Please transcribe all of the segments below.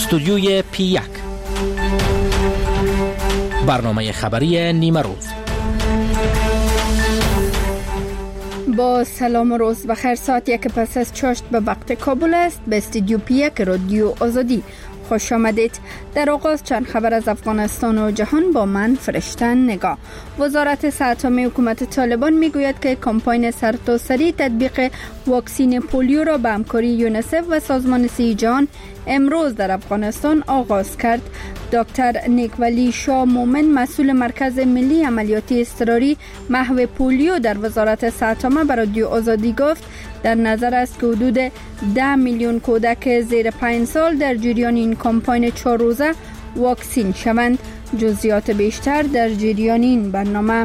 استودیوی P1 برنامه خبری نیمه روز. با سلام و روز بخیر. ساعت 1 پس از چاشت به وقت کابل است. به استودیو P1 رادیو آزادی خوش آمدید. در آغاز چند خبر از افغانستان و جهان با من فرشته نگاه. وزارت صحت عامه حکومت طالبان میگوید که کمپاین سرتاسری تطبیق واکسین پولیو را به همکاری یونیسف و سازمان صحت جهان امروز در افغانستان آغاز کرد. دکتر نیکولی شاه مومن، مسئول مرکز ملی عملیاتی اضطراری محو پولیو در وزارت صحت عامه، به رادیو آزادی گفت در نظر است که حدود 10 میلیون کودک زیر 5 سال در جریان این کمپاین 4 روزه واکسین شوند. جزئیات بیشتر در جریان این برنامه.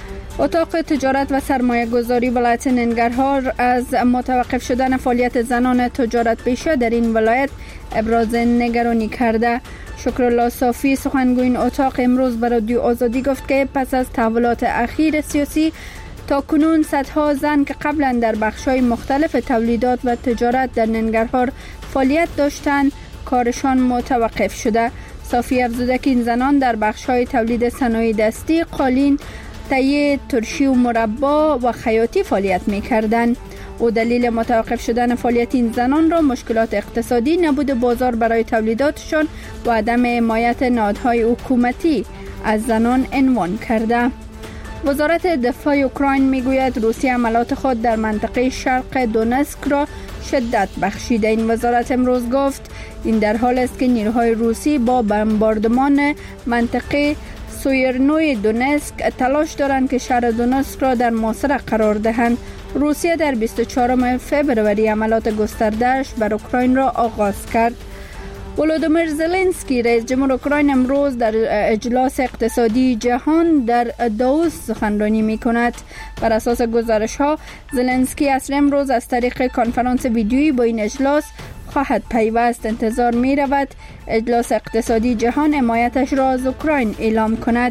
اتاق تجارت و سرمایه گذاری ولایت ننگرهار از متوقف شدن فعالیت زنان تجارت پیشه در این ولایت ابراز نگرانی کرده. شکرالله صافی، سخنگوی این اتاق، امروز به رادیو آزادی گفت که پس از تحولات اخیر سیاسی تا کنون صدها زن که قبلا در بخش‌های مختلف تولیدات و تجارت در ننگرهار فعالیت داشتند کارشان متوقف شده. صافی افزوده که این زنان در بخش‌های تولید صنایع دستی، قالین، تهیه ترشی و مربا و خیاطی فعالیت می‌کردند. او دلیل متوقف شدن فعالیت این زنان را مشکلات اقتصادی، نبود بازار برای تولیداتشان و عدم حمایت نهادهای حکومتی از زنان عنوان کرده. وزارت دفاع اوکراین میگوید روسیه عملات خود در منطقه شرق دونسک را شدت بخشیده. این وزارت امروز گفت این در حال است که نیروهای روسی با بمباردمان منطقه سویرنوی دونسک تلاش دارند که شهر دونسک را در محاصره قرار دهند. روسیه در 24 فوریه عملات گسترده‌اش بر اوکراین را آغاز کرد. ولودیمیر زلنسکی، رئیس جمهور اوکراین، امروز در اجلاس اقتصادی جهان در داووس سخنرانی می‌کند. بر اساس گزارش‌ها زلنسکی اصر امروز از طریق کنفرانس ویدیویی با این اجلاس خواهد پیوست. انتظار می‌رود اجلاس اقتصادی جهان حمایتش را از اوکراین اعلام کند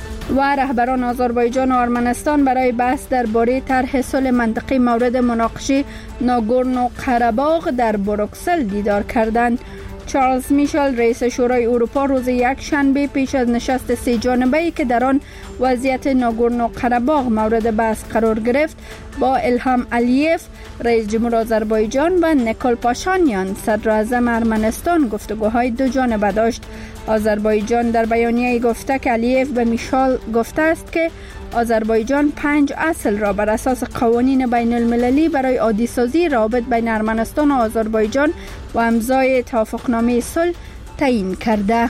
و رهبران آذربایجان و ارمنستان برای بحث درباره طرح صلح منطقی مورد مناقشه ناگورنو قره‌باغ در بروکسل دیدار کردند. چارلز میشل، رئیس شورای اروپا، روز یکشنبه پیش از نشست 3 جانبه‌ای که در آن وضعیت ناگورنو قره‌باغ مورد بحث قرار گرفت، با الهام علیف، رئیس جمهور آذربایجان، و نیکول پاشانیان، صدر اعظم ارمنستان، گفتگوهای 2 جانبه داشت. آذربایجان در بیانیه‌ای گفته که علیف به میشال گفته است که آذربایجان 5 اصل را بر اساس قوانین بین المللی برای عادی سازی روابط بین ارمنستان و آذربایجان و امضای توافقنامه صلح تعیین کرده.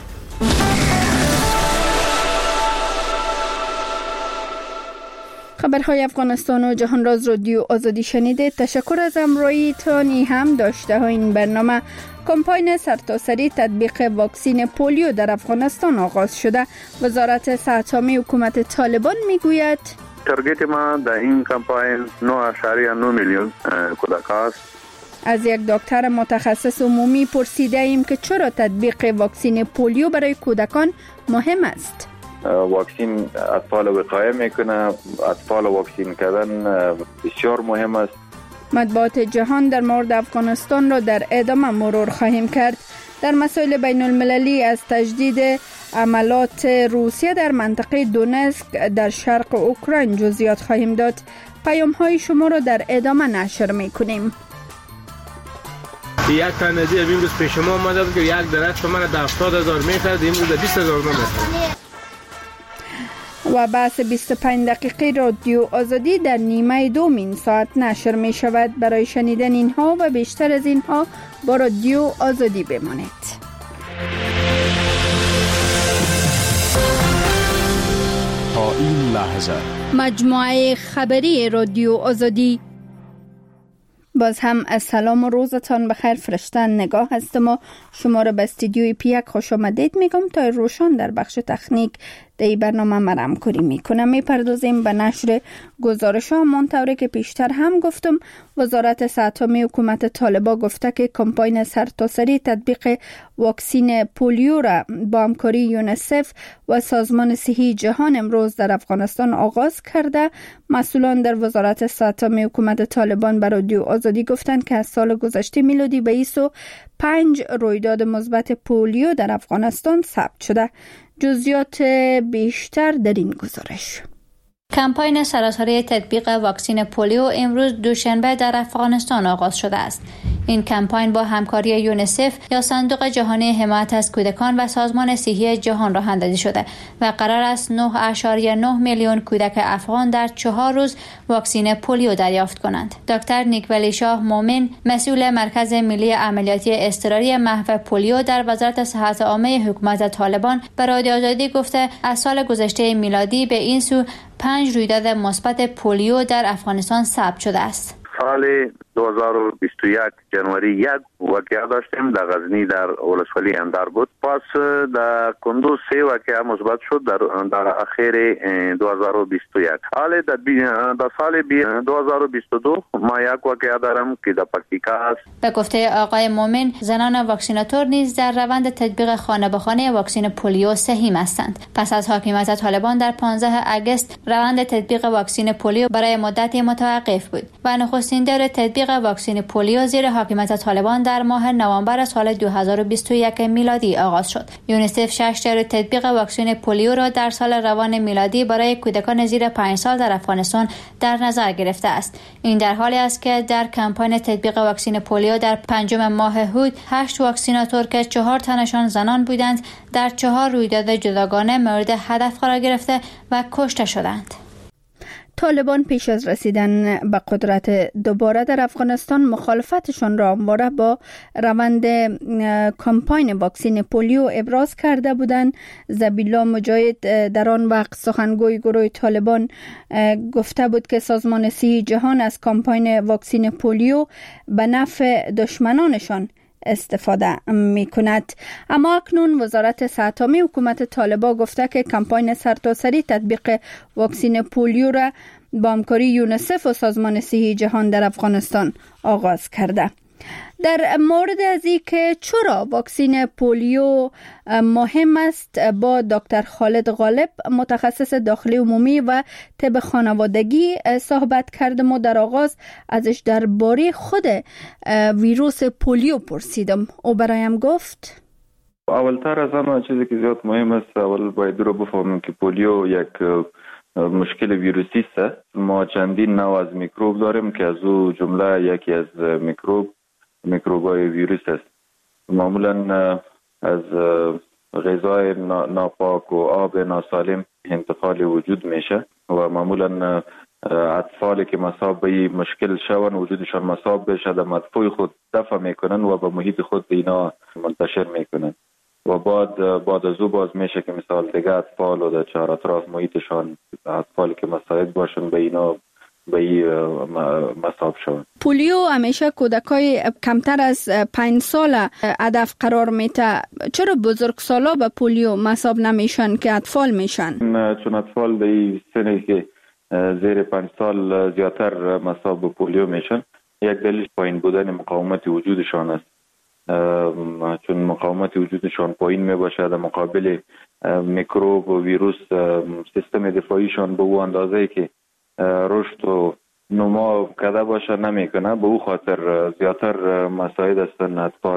خبرهای افغانستان و جهان را از رادیو آزادی شنیدید. تشکر از همراهیتان. هم داشته ها این برنامه. کمپاین سرتاسری تطبیق واکسین پولیو در افغانستان آغاز شده. وزارت صحت عامه حکومت طالبان میگوید تارگت ما در این کمپاین 9.9 میلیون کودک است. از یک دکتر متخصص عمومی پرسیده ایم که چرا تطبیق واکسین پولیو برای کودکان مهم است. واکسین اطفال وقایه میکنه. اطفال واکسین کردن بسیار مهم است. مطبوعات جهان در مورد افغانستان را در ادامه مرور خواهیم کرد. در مسائل بین المللی از تجدید عملات روسیه در منطقه دونسک در شرق اوکراین جزئیات خواهیم داد. پیام های شما را در ادامه نشر میکنیم. یک تن ندی امروز پیش شما آمده بود که یک درخت شما را 70,000 میخرد، امروز 20,000 میخرد. و بحث 25 دقیقه رادیو آزادی در نیمه دوم این ساعت نشر می شود. برای شنیدن اینها و بیشتر از اینها با رادیو آزادی بمانید. تا این لحظه مجموعه خبری رادیو آزادی. باز هم از سلام و روزتان بخیر. فرشته نگاه هستم و شما را به استودیوی P1 خوش آمدید میگم. تا روشان در بخش تکنیک در این برنامه من همکاری میکنم. میپردازیم به نشر گزارش ها. همانطوری که پیشتر هم گفتم، وزارت صحت عامه حکومت طالبان گفته که کمپاین سرتاسری تطبیق واکسین پولیو را با همکاری یونیسف و سازمان صحی جهان امروز در افغانستان آغاز کرده. مسئولان در وزارت صحت عامه حکومت طالبان به رادیو آزادی گفتند که از سال گذشته میلادی به 25 رویداد مثبت پولیو در افغانستان ثبت شده. جزئیات بیشتر در این گزارش. کمپاین سراسری تطبیق واکسن پولیو امروز دوشنبه در افغانستان آغاز شده است. این کمپاین با همکاری یونیسف یا صندوق جهانی حمایت از کودکان و سازمان صحی جهان راه اندازی شده و قرار است 9.9 میلیون کودک افغان در 4 روز واکسن پولیو دریافت کنند. دکتر نیکولی شاه مومن، مسئول مرکز ملی عملیاتی اضطراری محو پولیو در وزارت صحت عامه حکومت طالبان، به رادیو آزادی گفته از سال گذشته میلادی به این سو 5 رویداد مثبت پولیو در افغانستان ثبت شده است. سال 2021 جنوری یک واقعه داشتیم در غزنی در ولسوالی اندر بود. پس در کندوز 3 واقعه مثبت شد در اخیر 2021. حالا در سال 2022 ما یک واقعه دارم که در پکتیکا است. به گفته آقای مومن، زنان واکسیناتور نیز در روند تطبیق خانه به خانه واکسن پولیو سهیم هستند. پس از حاکمیت طالبان در 15 اگست روند تطبیق واکسن پولیو برای مدتی متوقف بود و نخستین دور تطبیق واکسن پولیو زیر حاکمیت طالبان در ماه نوامبر سال 2021 میلادی آغاز شد. یونیسف 6 دور تطبیق واکسن پولیو را در سال روان میلادی برای کودکان زیر 5 سال در افغانستان در نظر گرفته است. این در حالی است که در کمپاین تطبیق واکسن پولیو در 5 ماه هود 8 واکسیناتور که 4 تنشان زنان بودند در 4 رویداد جداگانه مورد هدف قرار گرفته و کشته شدند. طالبان پیش از رسیدن به قدرت دوباره در افغانستان مخالفتشان را همواره با روند کمپاین واکسن پولیو ابراز کرده بودند. ذبیحالله مجاهد در آن وقت سخنگوی گروه طالبان گفته بود که سازمان صحی جهان از کمپاین واکسن پولیو به نفع دشمنانشان استفاده می کند. اما اکنون وزارت صحت عامه حکومت طالبان گفته که کمپاین سرتاسری تطبیق واکسن پولیو را با همکاری یونیسف و سازمان صحی جهان در افغانستان آغاز کرده. در مورد از اینکه چرا واکسن پولیو مهم است با دکتر خالد غالب، متخصص داخلی عمومی و طب خانوادگی صحبت کردم و در آغاز ازش درباره خود ویروس پولیو پرسیدم. او برایم گفت اولتر از همه چیزی که زیاد مهم است، اول باید رو بفهمیم که پولیو یک مشکل ویروسی است. ما چندین نوع از میکروب داریم که از او جمله یکی از میکروبای ویروس است. معمولا از غذای ناپاک و آب ناسالم انتقال وجود میشه و معمولا اطفالی که مصاب به مشکل شون وجودشان مصاب بشه در مدفوع خود دفع میکنن و به محیط خود اینا منتشر میکنن و بعد از او باز میشه که مثال دیگه اطفال و در چهار اطراف محیطشان اطفالی که مساعد باشن به اینا به مصاب شوند. پولیو همیشه کودکای کمتر از 5 سال هدف قرار میده. چرا بزرگسالا به پولیو مصاب نمیشن که اطفال میشن؟ چون اطفال در سنی که زیر 5 سال زیادتر مصاب به پولیو میشن. یک دلیل پایین بودن مقاومت وجودشان است. چون مقاومت وجودشان پایین میباشه در مقابل میکروب و ویروس، سیستم دفاعیشان به اون اندازه‌ای که رشد و نما کده باشه نمیکنه. به او خاطر زیادتر مساعد هستن اطفال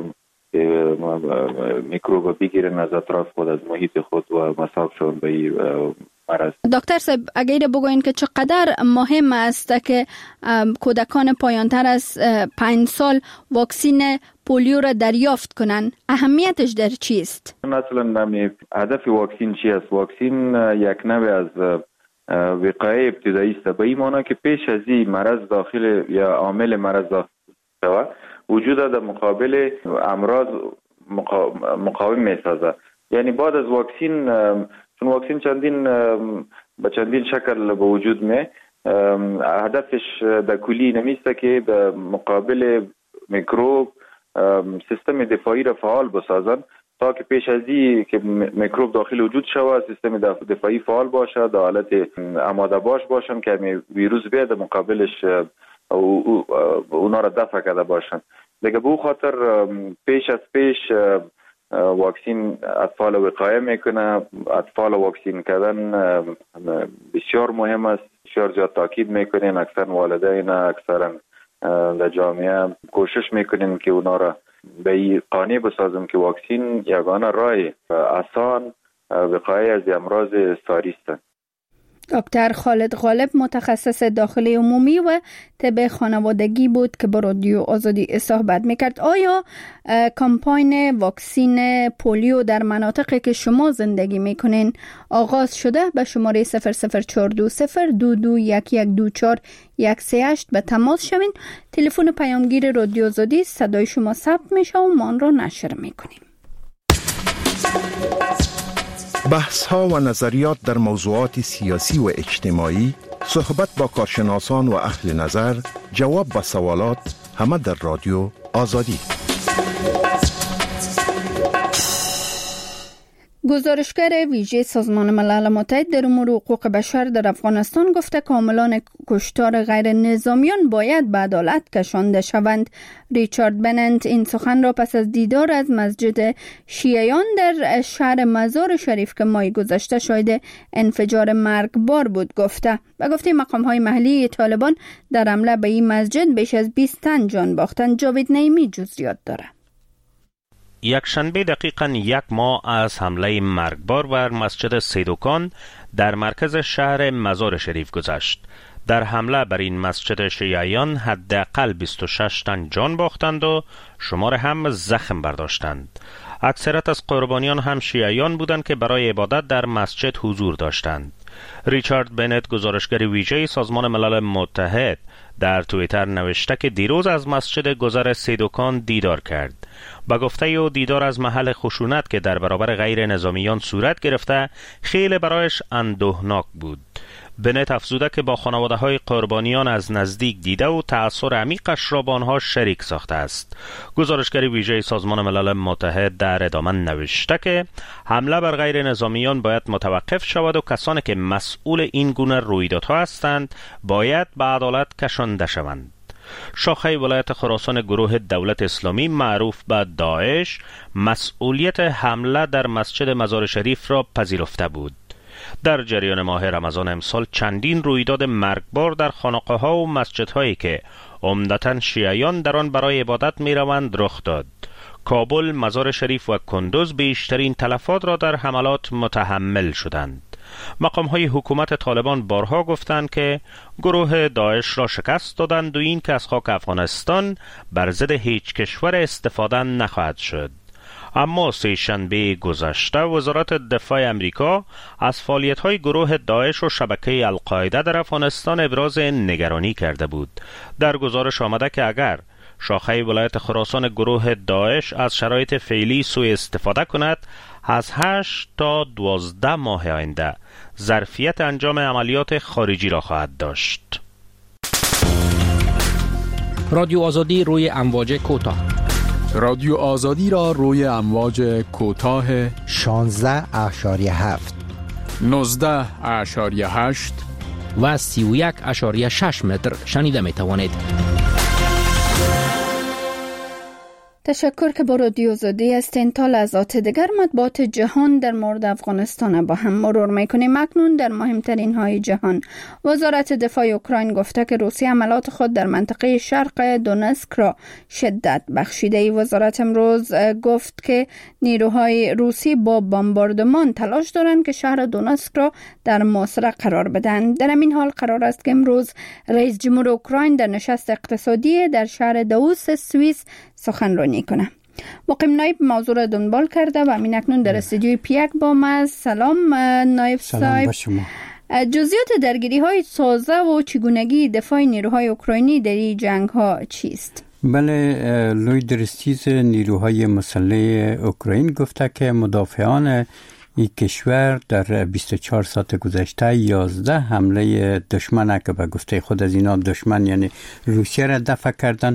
میکروب بگیرن از اطراف خود، از محیط خود و مصاب شون به مرض. دکتر صاحب اگر بگوین که چقدر مهم است که کودکان پایانتر از 5 سال واکسن پولیو را دریافت کنن، اهمیتش در چیست؟ مثلا هدف واکسن چی است؟ واکسن یک نوع از وقایع ابتدایی است، به این معنی که پیش از این مرض داخل یا عامل مرض داخل شود وجود در مقابل امراض مقاوم میسازه. یعنی بعد از واکسن، چون واکسن به چندین شکل به وجود می، هدفش در کلی نمیسته که در مقابل میکروب سیستم دفاعی را فعال بسازن تا که پیش از این که میکروب داخل وجود شود سیستم دفاعی فعال باشه، در حالت آماده باشن که ویروس بیاد مقابلش اونا را دفع کرده باشن. دیگه به خاطر پیش واکسین اطفال وقایه میکنه. اطفال واکسین کردن بسیار مهم است. بسیار زیاد تاکید میکنین، اکثر والدین اکثر در جامعه کوشش میکنین که اونا را به این قانع بسازم که واکسین یگانه راه آسان وقایه از امراض ساری است. دکتر خالد غالب متخصص داخلی عمومی و طب خانوادگی بود که با رادیو آزادی صحبت میکرد. آیا کمپاین واکسین پولیو در مناطقی که شما زندگی میکنین آغاز شده؟ به شماره 00420221124 138 به تماس شوین. تلفن پیامگیر رادیو آزادی، صدای شما ثبت میشه و ما آن را نشر میکنیم. بحث ها و نظریات در موضوعات سیاسی و اجتماعی، صحبت با کارشناسان و اهل نظر، جواب به سوالات، همه در رادیو آزادی. گزارشگر ویژه سازمان ملل متحد در امور حقوق بشر در افغانستان گفته که عاملان کشتار غیر نظامیان باید به عدالت کشانده شوند. ریچارد بننت این سخن را پس از دیدار از مسجد شیعیان در شهر مزار شریف که ماه گذشته شاهد انفجار مرگبار بود گفته. و گفته مقام‌های محلی طالبان در حمله به این مسجد بیش از 20 تن جان باختند. جاوید نعیمی جزئیات داره. یک شنبه دقیقاً 1 ماه از حمله مرگبار بر مسجد سیدوکان در مرکز شهر مزار شریف گذشت. در حمله بر این مسجد شیعیان حداقل 26 تن جان باختند و شمار هم زخم برداشتند. اکثریت از قربانیان هم شیعیان بودند که برای عبادت در مسجد حضور داشتند. ریچارد بنت گزارشگر ویژه سازمان ملل متحد در توییتر نوشته که دیروز از مسجد گذر سیدوکان دیدار کرد. با گفته او دیدار از محل خشونت که در برابر غیر نظامیان صورت گرفته خیلی برایش اندوهناک بود. بنت افزوده که با خانواده های قربانیان از نزدیک دیده و تأثیر عمیقش را با آنها شریک ساخته است. گزارشگر ویژه سازمان ملل متحد در ادامه نوشته که حمله بر غیر نظامیان باید متوقف شود و کسانی که مسئول این گونه رویدادها هستند باید به عدالت کشانده شوند. شاخه ولایت خراسان گروه دولت اسلامی معروف به داعش مسئولیت حمله در مسجد مزار شریف را پذیرفته بود. در جریان ماه رمضان امسال چندین رویداد مرگبار در خانقاه‌ها و مسجدهایی که عمدتاً شیعیان در آن برای عبادت می‌روند رخ داد. کابل، مزار شریف و کندوز بیشترین تلفات را در حملات متحمل شدند. مقام‌های حکومت طالبان بارها گفتند که گروه داعش را شکست دادند و این که از خاک افغانستان بر ضد هیچ کشور استفاده نخواهد شد. اما سه‌شنبه گذشته وزارت دفاع امریکا از فعالیت‌های گروه داعش و شبکه القاعده در افغانستان ابراز نگرانی کرده بود. در گزارش آمده که اگر شاخه ولایت خراسان گروه داعش از شرایط فعلی سوء استفاده کند، از 8 تا 12 ماه آینده ظرفیت انجام عملیات خارجی را خواهد داشت. رادیو آزادی روی امواج کوتاه. رادیو آزادی را روی امواج کوتاه 16.7 19.8 و 31.6 متر شنیده می توانید. تشکر که با رادیو آزادی هستین. تا لحظات دیگر مطبوعات جهان در مورد افغانستان با هم مرور میکنیم. اکنون در مهمترین های جهان، وزارت دفاع اوکراین گفته که روسیه عملات خود در منطقه شرق دونسک را شدت بخشیده. وزارت امروز گفت که نیروهای روسی با بمباردمان تلاش دارند که شهر دونسک را در محاصره قرار بدن. در این حال قرار است که امروز رئیس جمهور اوکراین در نشست اقتصادی در شهر داووس سوئیس سخنرانی کنه. مقیم نایب موضوع را دنبال کرده و همین اکنون در استودیوی پیک با ما. سلام نایب صاحب. سلام با شما. جزئیات درگیری های تازه و چگونگی دفاع نیروهای اوکراینی در این جنگ ها چیست؟ بله، لوی درستیز نیروهای مسلح اوکراین گفته که مدافعان این کشور در 24 ساعت گذشته 11 حمله دشمن که به گفته خود از اینا دشمن یعنی روسیه را دفع کردن.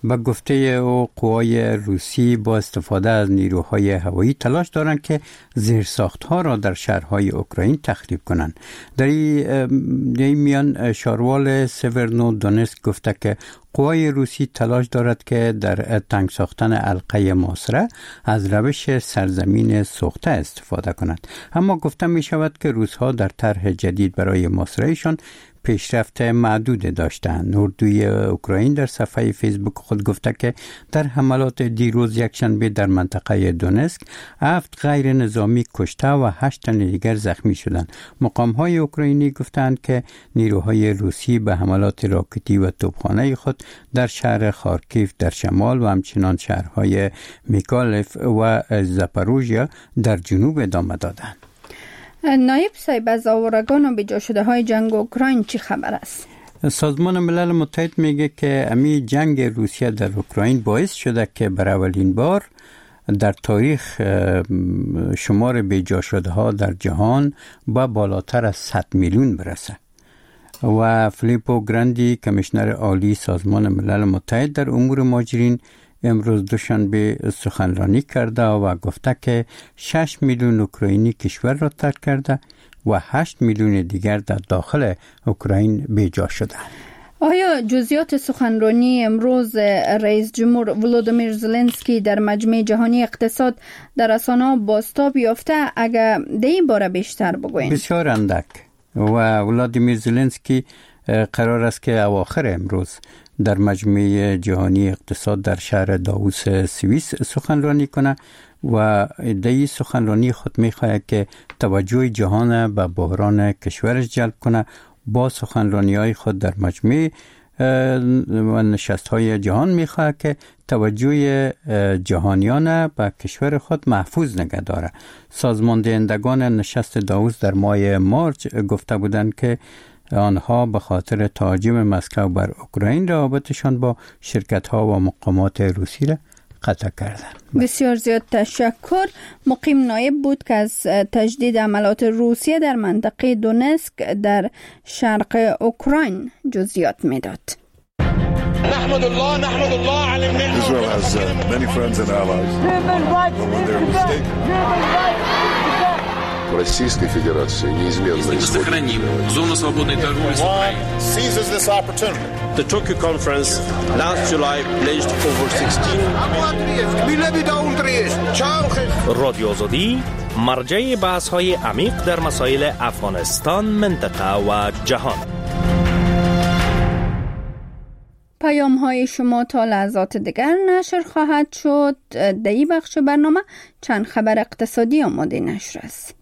به گفته او قوای روسی با استفاده از نیروهای هوایی تلاش دارند که زیرساخت‌ها را در شهرهای اوکراین تخریب کنند. در این میان شاروال سورنو دونسک گفته که قوای روسی تلاش دارد که در تنگ ساختن حلقه محاصره از روش سرزمین سوخته استفاده کند. اما گفته می شود که روس‌ها در طرح جدید برای محاصرهشان پیشرفت معدود داشتند. اردوی اوکراین در صفحه فیسبوک خود گفته که در حملات دیروز یکشنبه در منطقه دونسک 7 غیر نظامی کشته و 8 تن دیگر زخمی شدند. مقام‌های اوکراینی گفتند که نیروهای روسی به حملات راکتی و توپخانه خود در شهر خارکیف در شمال و همچنان شهرهای میکالف و زاپاروژیا در جنوب ادامه دادند. نایب صاحب، از آوارگان و بیجا شده های جنگ اوکراین چی خبر است؟ سازمان ملل متحد میگه که امی جنگ روسیه در اوکراین باعث شده که برای اولین بار در تاریخ شمار بیجا شده ها در جهان با بالاتر از 100 میلیون برسه. و فیلیپو گراندی کمیشنر عالی سازمان ملل متحد در امور مهاجرین امروز دوشنبه سخنرانی کرده و گفته که 6 میلیون اوکراینی کشور را ترک کرده و 8 میلیون دیگر در داخل اوکراین بیجا شده. آیا جزئیات سخنرانی امروز رئیس جمهور ولودیمیر زلنسکی در مجمع جهانی اقتصاد در رسانه‌ها بازتاب یافته؟ اگر در این باره بیشتر بگوین. بسیار اندک. و ولودیمیر زلنسکی قرار است که اواخر امروز در مجمع جهانی اقتصاد در شهر داووس سوئیس سخنرانی کنه و در این سخنرانی خود می‌خواهد که توجه جهان به بحران کشورش جلب کنه. با سخنرانی‌های خود در مجمع و نشست‌های جهان می‌خواهد که توجه جهانیان به کشور خود محفوظ نگه داره. سازماندهندگان نشست داووس در ماه مارچ گفته بودند که آنها به خاطر تهاجم مسکو بر اوکراین رابطشان با شرکت‌ها و مقامات روسی را قطع کردند. بسیار زیاد تشکر. مقیم نایب بود که از تجدید عملات روسیه در منطقه دونسک در شرق اوکراین جزئیات میداد. نحمد الله على النعمة. Israel has many friends and allies. When they're mistaken. Российской Федерации неизменно сохраним зону свободной торговли с Украиной. Seizes this opportunity. The Tokyo conference last July pledged over 16 رادیو آزادی مرجع بحث‌های عمیق در مسائل افغانستان، منطقه و جهان. پیام های شما تا لحظات دیگر نشر خواهد شد. در این بخش برنامه چند خبر اقتصادی آماده نشر است.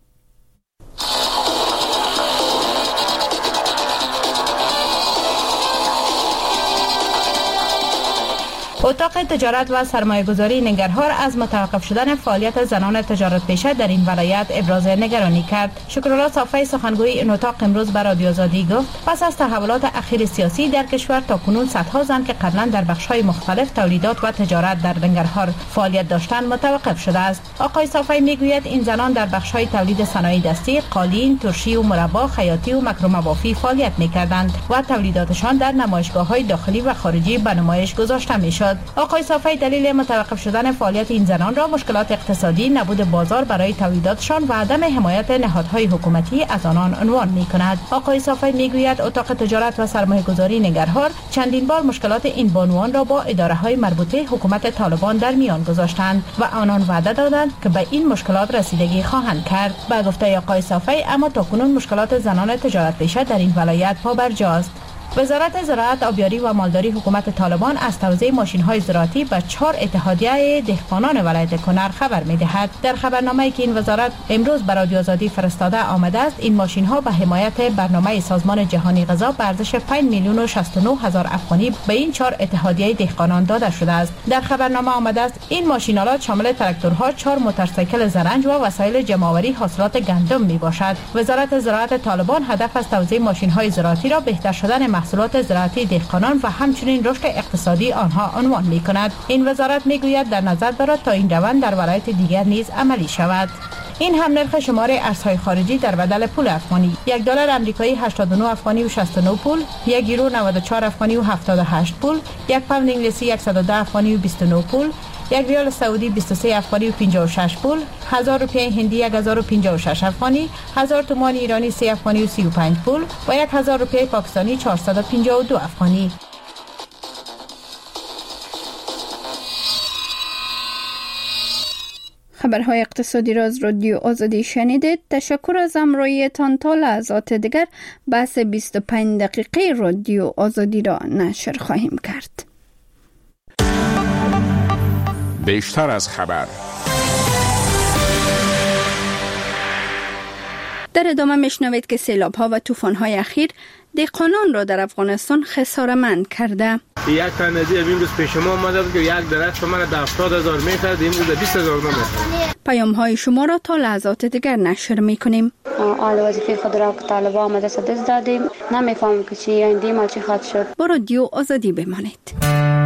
اتاق تجارت و سرمایه‌گذاری ننگرهار از متوقف شدن فعالیت زنان تجارت پیشه در این ولایت ابراز نگرانی کرد. شکرالله صافی سخنگوی این اتاق امروز به رادیو آزادی گفت پس از تحولات اخیر سیاسی در کشور تاکنون صدها زن که قبلا در بخش‌های مختلف تولیدات و تجارت در ننگرهار فعالیت داشتند متوقف شده است. آقای صافی میگوید این زنان در بخش‌های تولید صنایع دستی، قالین، ترشی و مربا، خیاطی و مکرمه بافی فعالیت می‌کردند و تولیداتشان در نمایشگاه‌های داخلی و خارجی به نمایش گذاشته می‌شد. آقای صافی دلیل متوقف شدن فعالیت این زنان را مشکلات اقتصادی، نبود بازار برای تولیداتشان و عدم حمایت نهادهای حکومتی از آنان عنوان می‌کند. آقای صافی می‌گوید اتاق تجارت و سرمایه‌گذاری ننگرهار چندین بار مشکلات این بانوان را با اداره‌های مربوطه حکومت طالبان در میان گذاشتند و آنان وعده دادند که به این مشکلات رسیدگی خواهند کرد. با گفته آقای صافی اما تاکنون مشکلات زنان تجارت پیشه در این ولایت پابرجاست. وزارت زراعت، آبیاری و مالداری حکومت طالبان از توزیع ماشین‌های زراعتی به 4 اتحادیه دهقانان ولایت کنر خبر می‌دهد. در خبرنامه‌ای که این وزارت امروز به رادیو آزادی فرستاده آمده است، این ماشین‌ها به حمایت برنامه سازمان جهانی غذا به ارزش 5,069,000 افغانی به این 4 اتحادیه دهقانان داده شده است. در خبرنامه آمده است این ماشین‌آلات شامل تراکتورها، 4 موتورسیکل زرنج و وسایل جمع‌آوری حاصلات گندم میباشد. وزارت زراعت طالبان هدف از توزیع ماشین‌های زراعتی را بهتر شدن محصولات زراعتی دهقانان و همچنین رشد اقتصادی آنها عنوان می‌کند. این وزارت می‌گوید در نظر دارد تا این روند در ولایت دیگر نیز عملی شود. این هم نرخ شمار ارزهای خارجی در بدل پول افغانی: $1 آمریکایی 89 افغانی و 69 پول، 1 یورو 94 افغانی و 78 پول، 1 پوند انگلیسی 110 افغانی و 29 پول، 1 ریال سعودی 23 افغانی و 56 پول، 1000 روپیه هندی 1056 افغانی، 1000 تومان ایرانی 3 افغانی و 35 پول و 1000 روپیه پاکستانی 452 افغانی. خبرهای اقتصادی را از رادیو آزادی شنیدید. تشکر از همراهیتان. تا لحظات دیگر بحث 25 دقیقه رادیو آزادی را نشر خواهیم کرد. بیشتر از خبر. در ادامه میشنوید که سیلاب‌ها و طوفان‌های اخیر دهقانان را در افغانستان خساره‌مند کرده. یک تندی امروز پیش ما آمده که یک درخت من 70,000 میخرد، امروز 20,000 میخرد. پیام‌های شما را تا لحظات دیگر نشر می‌کنیم. آل وظیفه خود را که طالبان آمده دست دادیم، نمی‌فهمم که چی آینده ما چی خواهد شد. با رادیو آزادی بمانید.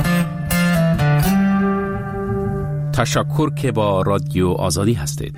تشکر که با رادیو آزادی هستید.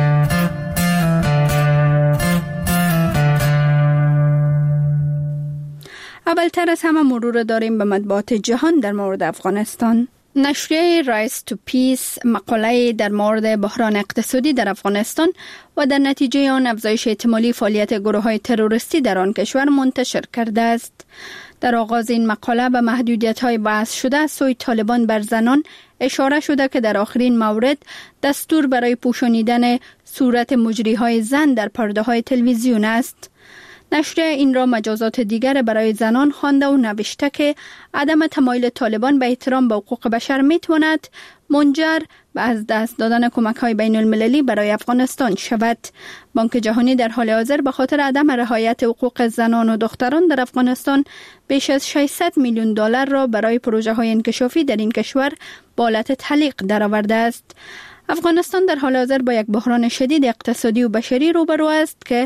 اولتر از همه مرور داریم به مطبوعات جهان در مورد افغانستان. نشریه رایس تو پیس مقاله در مورد بحران اقتصادی در افغانستان و در نتیجه آن افزایش احتمالی فعالیت گروه‌های تروریستی در آن کشور منتشر کرده است. در آغاز این مقاله به محدودیت‌های بحث شده از سوی طالبان بر زنان اشاره شده که در آخرین مورد دستور برای پوشانیدن صورت مجری‌های زن در پرده‌های تلویزیون است. نشریه این را مجازات دیگر برای زنان خوانده و نوشته که عدم تمایل طالبان به احترام به حقوق بشر میتواند منجر به از دست دادن کمک‌های بین المللی برای افغانستان شود. بانک جهانی در حال حاضر به خاطر عدم رعایت حقوق زنان و دختران در افغانستان بیش از 600 میلیون دلار را برای پروژه‌های انکشافی در این کشور به حالت تعلیق درآورده است. افغانستان در حال حاضر با یک بحران شدید اقتصادی و بشری روبرو است که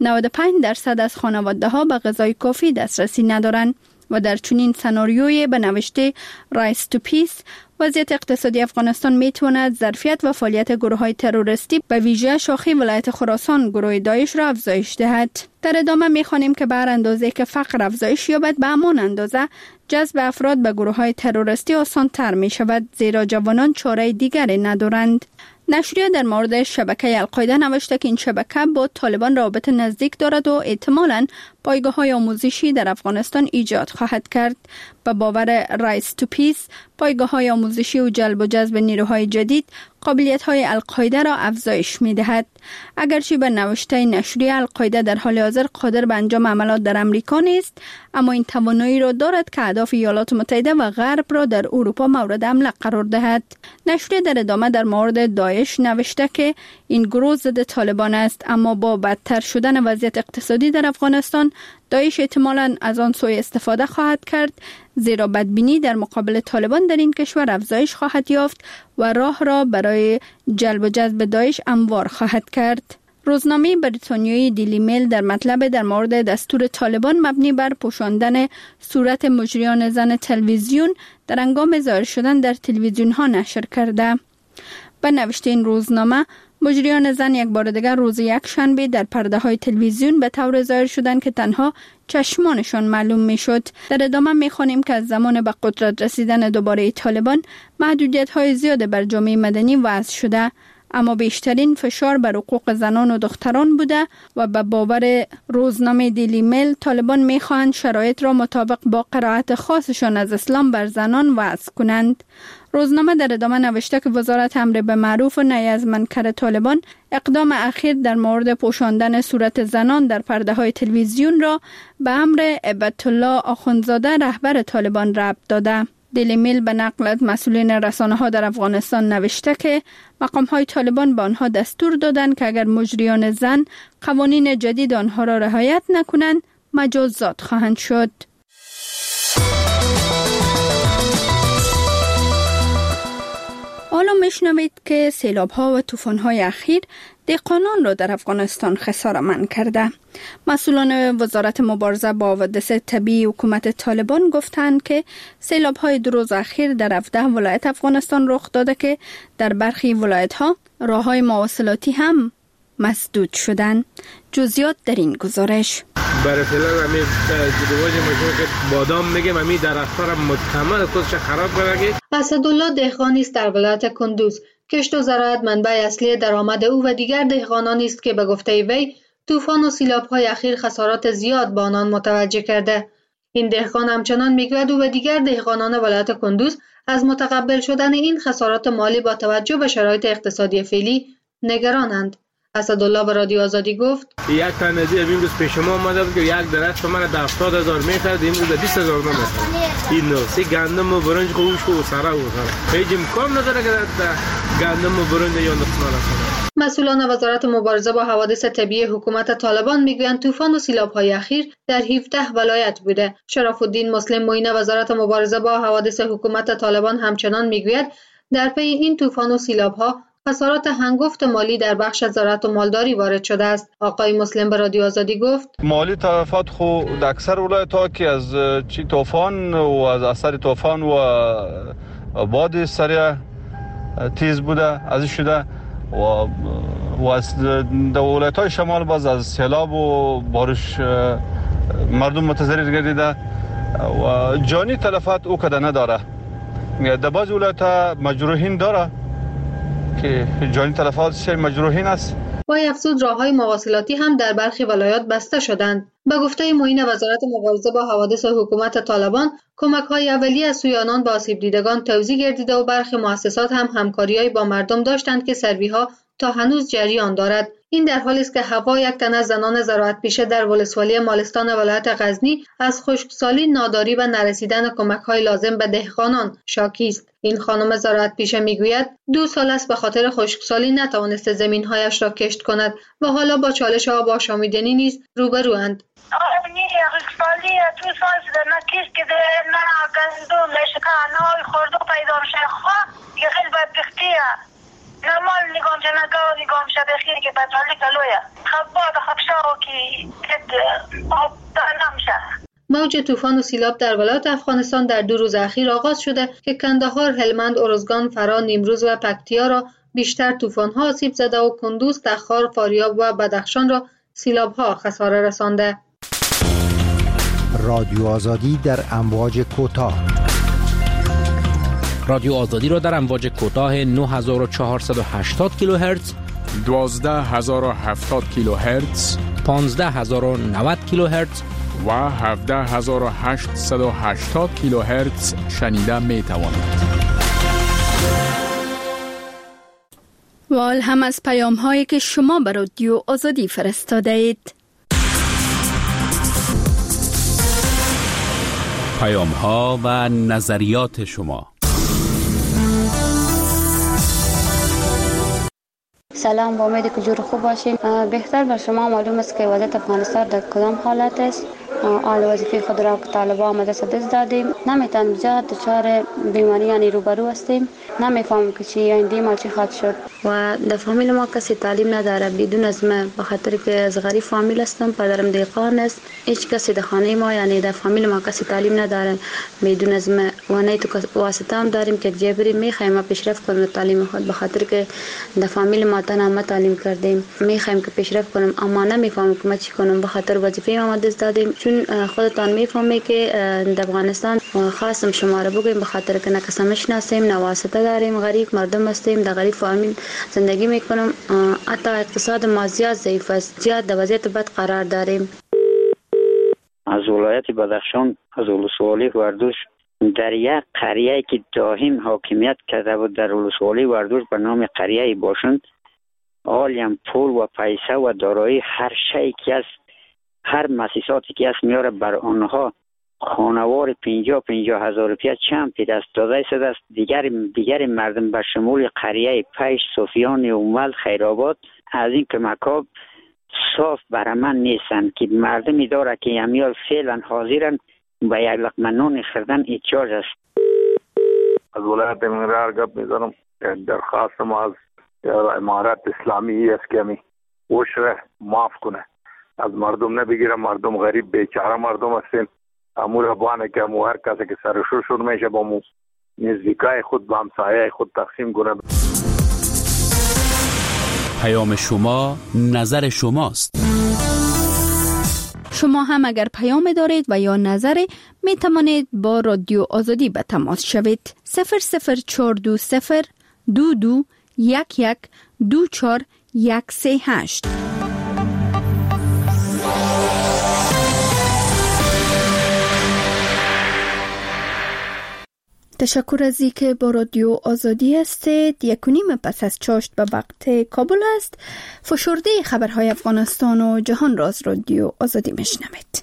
95% از خانواده‌ها به غذای کافی دسترسی ندارند و در چنین سناریویی به نوشته رایس تو پیس وضعیت اقتصادی افغانستان میتواند ظرفیت و فعالیت گروه‌های تروریستی به ویژه شاخه ولایت خراسان گروه داعش را افزایش دهد. در ادامه می‌خوانیم که به هر اندازه که فقر افزایش یابد به همان اندازه جذب افراد به گروه‌های تروریستی آسان‌تر می‌شود، زیرا جوانان چاره دیگری ندارند. نشریه در مورد شبکه القاعده نوشته که این شبکه با طالبان رابطه نزدیک دارد و احتمالاً پایگاه‌های آموزشی در افغانستان ایجاد خواهد کرد. به باور رایس تو پیس، پایگاه‌های آموزشی و جلب و جذب نیروهای جدید قابلیت‌های القاعده را افزایش می‌دهد. اگرچه به نوشته نشریه القاعده در حال حاضر قادر به انجام عملیات در امریکا نیست، اما این توانایی را دارد که اهداف ایالات متحده و غرب را در اروپا مورد حمله قرار دهد. نشریه در ادامه در مورد داعش نوشته که این گروه ضد طالبان است، اما با بدتر شدن وضعیت اقتصادی در افغانستان داعش احتمالاً از آن سوء استفاده خواهد کرد، زیرا بدبینی در مقابل طالبان در این کشور افزایش خواهد یافت و راه را برای جلب و جذب داعش هموار خواهد کرد. روزنامه بریتانیایی دیلی میل در مطلب در مورد دستور طالبان مبنی بر پوشاندن صورت مجریان زن تلویزیون در هنگام ظاهر شدن در تلویزیون ها نشر کرده. به نوشته این روزنامه، مجریان زن یک بار دیگر روز یکشنبه در پرده های تلویزیون به طور ظاهر شدند که تنها چشمانشان معلوم می شد. در ادامه می خوانیم که از زمان به قدرت رسیدن دوباره طالبان محدودیت های زیاد بر جامعه مدنی وضع شده، اما بیشترین فشار بر حقوق زنان و دختران بوده و به باور روزنامه دیلی میل طالبان می خواهند شرایط را مطابق با قرائت خاصشان از اسلام بر زنان وضع کنند. روزنامه در ادامه نوشته که وزارت امر به معروف و نهی از منکر طالبان اقدام اخیر در مورد پوشاندن صورت زنان در پرده های تلویزیون را به امر عبدالله آخوندزاده رهبر طالبان ربط داده. دیلی میل به نقل از مسئولین رسانه ها در افغانستان نوشته که مقام های طالبان به آنها دستور دادند که اگر مجریان زن قوانین جدید آنها را رعایت نکنند مجازات خواهند شد. حالا میشنوید که سیلاب‌ها و طوفان‌های اخیر دهقانان را در افغانستان خساره‌مند کرده. مسئولان وزارت مبارزه با حوادث طبیعی حکومت طالبان گفتند که سیلاب‌های 2 روز اخیر در 17 ولایت افغانستان رخ داده که در برخی ولایت‌ها راه‌های مواصلاتی هم مسدود شدند. جزئیات در این گزارش. برای فعلا همی جدواج ماشین که بادام میگم همی درخت‌ها را مکمل خودش خراب کرده. اسدالله دهقانی است در ولایت کندوز. کشت و زراعت منبع اصلی درآمد او و دیگر دهقانانی است که به گفته وی طوفان و سیلاب‌های اخیر خسارات زیاد به آنان متوجه کرده. این دهقان همچنان میگوید او و دیگر دهقانان ولایت کندوز از متقبل شدن این خسارات مالی با توجه به شرایط اقتصادی فعلی نگرانند. اسدالله به رادیو آزادی گفت یک تن از امروز پیش ما اومده بود که یک درخت من 70,000 میخرد، امروز 20,000 نمیخرد. این نوسی گندم و برنج خوش و سرا و سرا هیچ امکان نداره که گندم و برنج یا نقصان. مسئولان وزارت مبارزه با حوادث طبیعی حکومت طالبان میگویند طوفان و سیلاب‌های اخیر در 17 ولایت بوده. شرف الدین مسلم معین وزارت مبارزه با حوادث حکومت طالبان همچنان میگوید در پی این طوفان و سیلاب‌ها خسارات هنگفت مالی در بخش زراعت و مالداری وارد شده است. آقای مسلم به رادیو آزادی گفت مالی تلفات خود در اکثر ولایت‌ها که از طوفان و از اثر طوفان و باد سریع تیز بوده از شده و از ولایت‌های شمال باز از سیلاب و بارش مردم متضرر گردیده و جانی تلفات او کده نداره. در بعض ولایت‌ها مجروحین داره که جانی تلفات مجروحین است. وی افزود راه‌های مواصلاتی هم در برخی ولایات بسته شدند. به گفته معین وزارت مبارزه با حوادث حکومت طالبان کمک‌های اولیه از سوی آنان به آسیب دیدگان توزیع گردیده و برخی مؤسسات هم همکاری‌های با مردم داشتند که سروی‌ها تا هنوز جریان دارد. این در حالی است که هوا یک تن از زنان زراعت پیشه در ولسوالی مالستان ولایت غزنی از خشکسالی، ناداری و نرسیدن کمک‌های لازم به دهقانان شاکی است. این خانم زراعت پیشه میگوید 2 سال است به خاطر خشکسالی نتوانسته زمین‌هایش را کشت کند و حالا با چالش آب آشامیدنی نیز روبروند. خشکسالی 2 سال شده نه کشت که نه گندم لشکه نه خورده پیدا میشه. دیگه خیلی بدبختیه. نمال نگام شه نگاه نگام شه بخیر که بچالی کلویه خباد خبشاو که آب نمشه. موج طوفان و سیلاب در ولایت افغانستان در 2 روز اخیر آغاز شده که کندهار، هلمند، ارزگان، فرا، نیمروز و پکتیا را بیشتر طوفان‌ها آسیب زده و کندوز، تخار، فاریاب و بدخشان را سیلاب‌ها خساره رسانده. رادیو آزادی در امواج کوتاه. رادیو آزادی را در امواج کوتاه 9480 کیلوهرتز، 12070 کیلوهرتز، 15090 کیلوهرتز و 17880 کیلوهرتز شنیده می توانید. و حال هم از پیام هایی که شما به رادیو آزادی فرستاده اید. پیام ها و نظریات شما. سلام، با امید که جور خوب باشیم. بهتر بر شما معلوم است که وضعیت افغانستان در کدام حالت است. آل وظیفه خود را که طالبان آمده دست دادیم، نمیتونیم زیاد دچار بیماری یعنی روبرو هستیم. نمیفهمم که چی آینده ما چی خواهد شد و در فامیل ما کسی تعلیم نداره بدون از من، به خاطر که از غریب فامیل هستم، پدرم دهقان است. هیچ کسی در خانه ما یعنی در فامیل ما کسی تعلیم نداره بدون از من و نه تو واسطه هم داریم که جبری میخوایم پیشرفت کنیم تعلیم خود، به خاطر که در فامیل ما تنها تعلیم کردیم میخوایم که پیشرفت کنیم اما نمیفهمم که ما چی کنم، به خاطر وظیفه ما دست دادیم. چون خودتان میفهمید که در افغانستان خاصم شما را بگیم به خاطر که نکسمش نسیم، نواسطه داریم، غریب مردم هستیم، در غریب فامیل زندگی میکنم. حتی اقتصاد ما زیاد ضعیف است، زیاد در وضعیت بد قرار داریم. از ولایت بدخشان از ولسوالی وردوش در یک قریه که دائم حاکمیت کرده بود در ولسوالی وردوش به نام قریه باشند، عالم پول و پیسه و دارایی هر شیء که است، هر مؤسساتی که است میاره بر آنها خانوار 50 هزار روپیه چند پی دست داده شده است. دیگر مردم به شمول قریه پیش، صوفیان اومل، خیرآباد از این کمک‌ها صاف برای من نیستند که مردمی داره که امیال فعلا حاضرن به یک لقمه نان خوردن احتیاج است. از ولایت منگرهار گپ میزنم. درخواست ما از امارت اسلامی است که می عشر معاف کنه، از مردم نبگیره. مردم غریب بیچاره مردم هستیم. امور بانه که امو هر کسی که سرشور شد میشه با مو نزدیکای خود با همسایه خود تقسیم کنه. پیام شما نظر شماست. شما هم اگر پیام دارید و یا نظری می توانید با رادیو آزادی به تماس شوید. 00420 22 11 24 138. تشکر از اینکه با رادیو آزادی هستید. 1:30 پس از چاشت به وقت کابل است. فشرده خبرهای افغانستان و جهان را از رادیو آزادی میشنوید.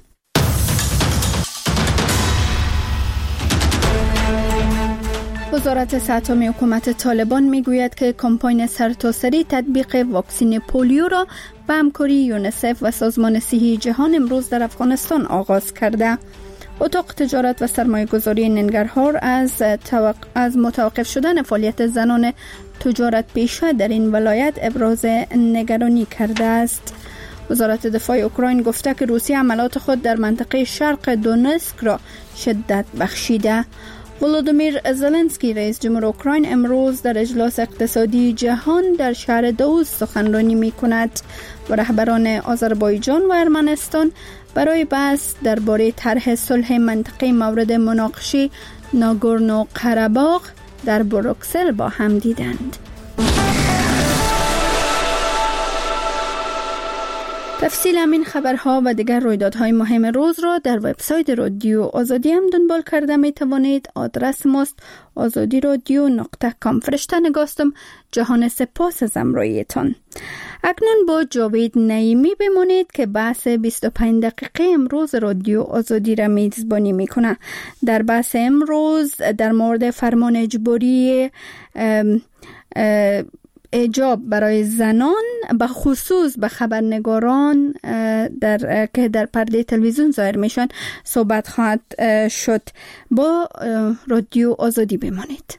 وزارت صحت عامه حکومت طالبان میگوید که کمپاین سرتاسری تطبیق واکسن پولیو را به همکاری یونیسف و سازمان صحی جهان امروز در افغانستان آغاز کرده. اتاق تجارت و سرمایه‌گذاری ننگرهار از متوقف شدن فعالیت زنان تجارت پیشه در این ولایت ابراز نگرانی کرده است. وزارت دفاع اوکراین گفته که روسیه عملات خود در منطقه شرق دونتسک را شدت بخشیده. ولودیمیر زلنسکی رئیس جمهور اوکراین امروز در اجلاس اقتصادی جهان در شهر دوز سخنرانی می‌کند و رهبران آذربایجان و ارمنستان برای بحث درباره طرح صلح منطقه مورد مناقشه ناگورنو قره‌باغ در بروکسل با هم دیدند. تفصیل همین خبرها و دیگر رویدادهای مهم روز را در وبسایت رادیو آزادی هم دنبال کرده می توانید. آدرس ماست azadiradio.com. فرشته نگاستم. جهان سپاس از همراهیتان. اکنون با جاوید نعیمی بمانید که بحث 25 دقیقه امروز رادیو آزادی را میزبانی میکنه. در بحث امروز در مورد فرمان اجباری حجاب برای زنان به خصوص به خبرنگاران که در پرده تلویزیون ظاهر میشن صحبت خواهد شد. با رادیو آزادی بمانید.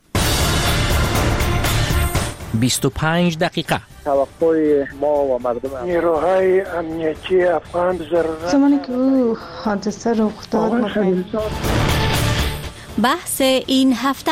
25 دقیقه توقع ما و مردم نیروهای امنیتی افغان ضرورت زمانی که او حادثه رخ داد. بحث این هفته.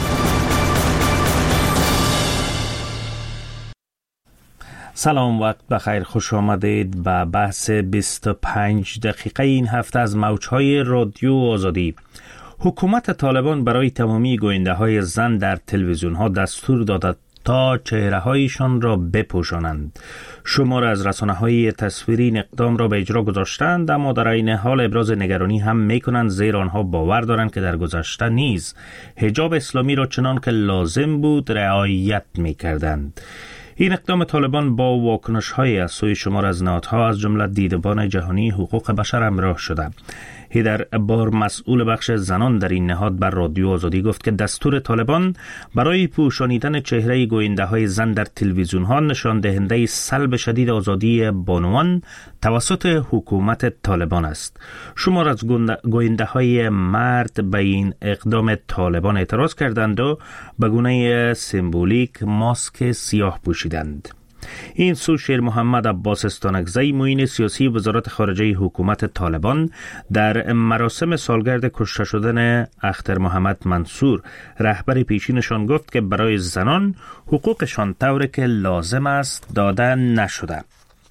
سلام، وقت بخیر، خوش آمدید به بحث 25 دقیقه این هفته از موجهای رادیو آزادی. حکومت طالبان برای تمامی گوینده‌های زن در تلویزیون‌ها دستور داده تا چهره‌هایشان را بپوشانند. شمار از رسانه‌های تصویری این اقدام را به اجرا گذاشتند، اما در عین حال ابراز نگرانی هم می‌کنند، زیرا آنها باور دارند که در گذشته نیز حجاب اسلامی را چنان که لازم بود رعایت می‌کردند. این اقدام طالبان با واکنش‌های از سوی شمار از نهادها از جمله دیدبان جهانی حقوق بشر همراه شده. هیدر بار مسئول بخش زنان در این نهاد بر رادیو آزادی گفت که دستور طالبان برای پوشانیدن چهره گوینده‌های زن در تلویزیون‌ها نشان دهنده سلب شدید آزادی بانوان توسط حکومت طالبان است. شمار از گوینده‌های مرد به این اقدام طالبان اعتراض کردند و به گونه سمبولیک ماسک سیاه پوشیدند. این سو شیر محمد عباس استانکزی معین سیاسی وزارت خارجه حکومت طالبان در مراسم سالگرد کشته شدن اختر محمد منصور رهبر پیشینشان گفت که برای زنان حقوقشان طوری که لازم است داده نشده.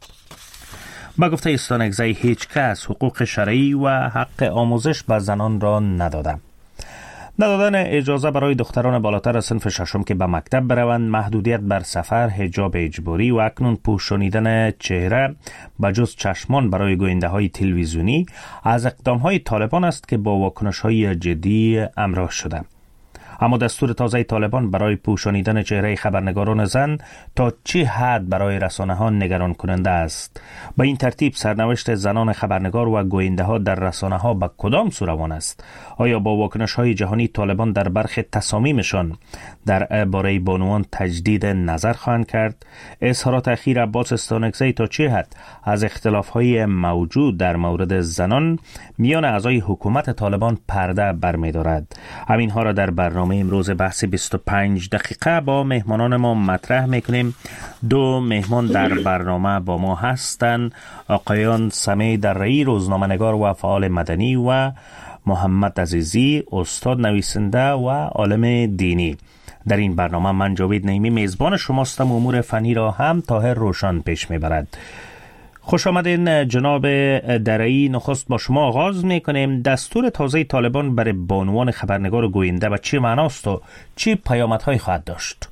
با گفته استانکزی هیچ کس حقوق شرعی و حق آموزش به زنان را نداده. ندادن اجازه برای دختران بالاتر از صنف ششم که به مکتب بروند، محدودیت بر سفر، حجاب اجباری و اکنون پوشانیدن چهره به جز چشمان برای گوینده‌های تلویزیونی از اقدام‌های طالبان است که با واکنش‌های جدی همراه شده. اما دستور تازه طالبان برای پوشانیدن چهره خبرنگاران زن تا چه حد برای رسانه‌ها نگران کننده است؟ به این ترتیب سرنوشت زنان خبرنگار و گوینده‌ها در رسانه‌ها به کدام سو روان است؟ آیا با واکنش‌های جهانی طالبان در برخی تصامیمشان در باره بانوان تجدید نظر خواهند کرد؟ اظهارات اخیر عباس استانکزی تا چه حد از اختلاف‌های موجود در مورد زنان میان اعضای حکومت طالبان پرده برمی‌دارد؟ همین‌ها را در برنامه امروز بحث 25 دقیقه با مهمانان ما مطرح میکنیم. دو مهمان در برنامه با ما هستند، آقایان سمی درایی روزنامه‌نگار و فعال مدنی و محمد عزیزی استاد نویسنده و عالم دینی. در این برنامه من جاوید نعیمی میزبان شماستم. امور فنی را هم طاهر روشن پیش میبرد. خوش آمدین جناب درعی. نخست با شما آغاز میکنیم. دستور تازه طالبان برای بانوان خبرنگار و گوینده و چی معناست و چی پیامدهایی خواهد داشت؟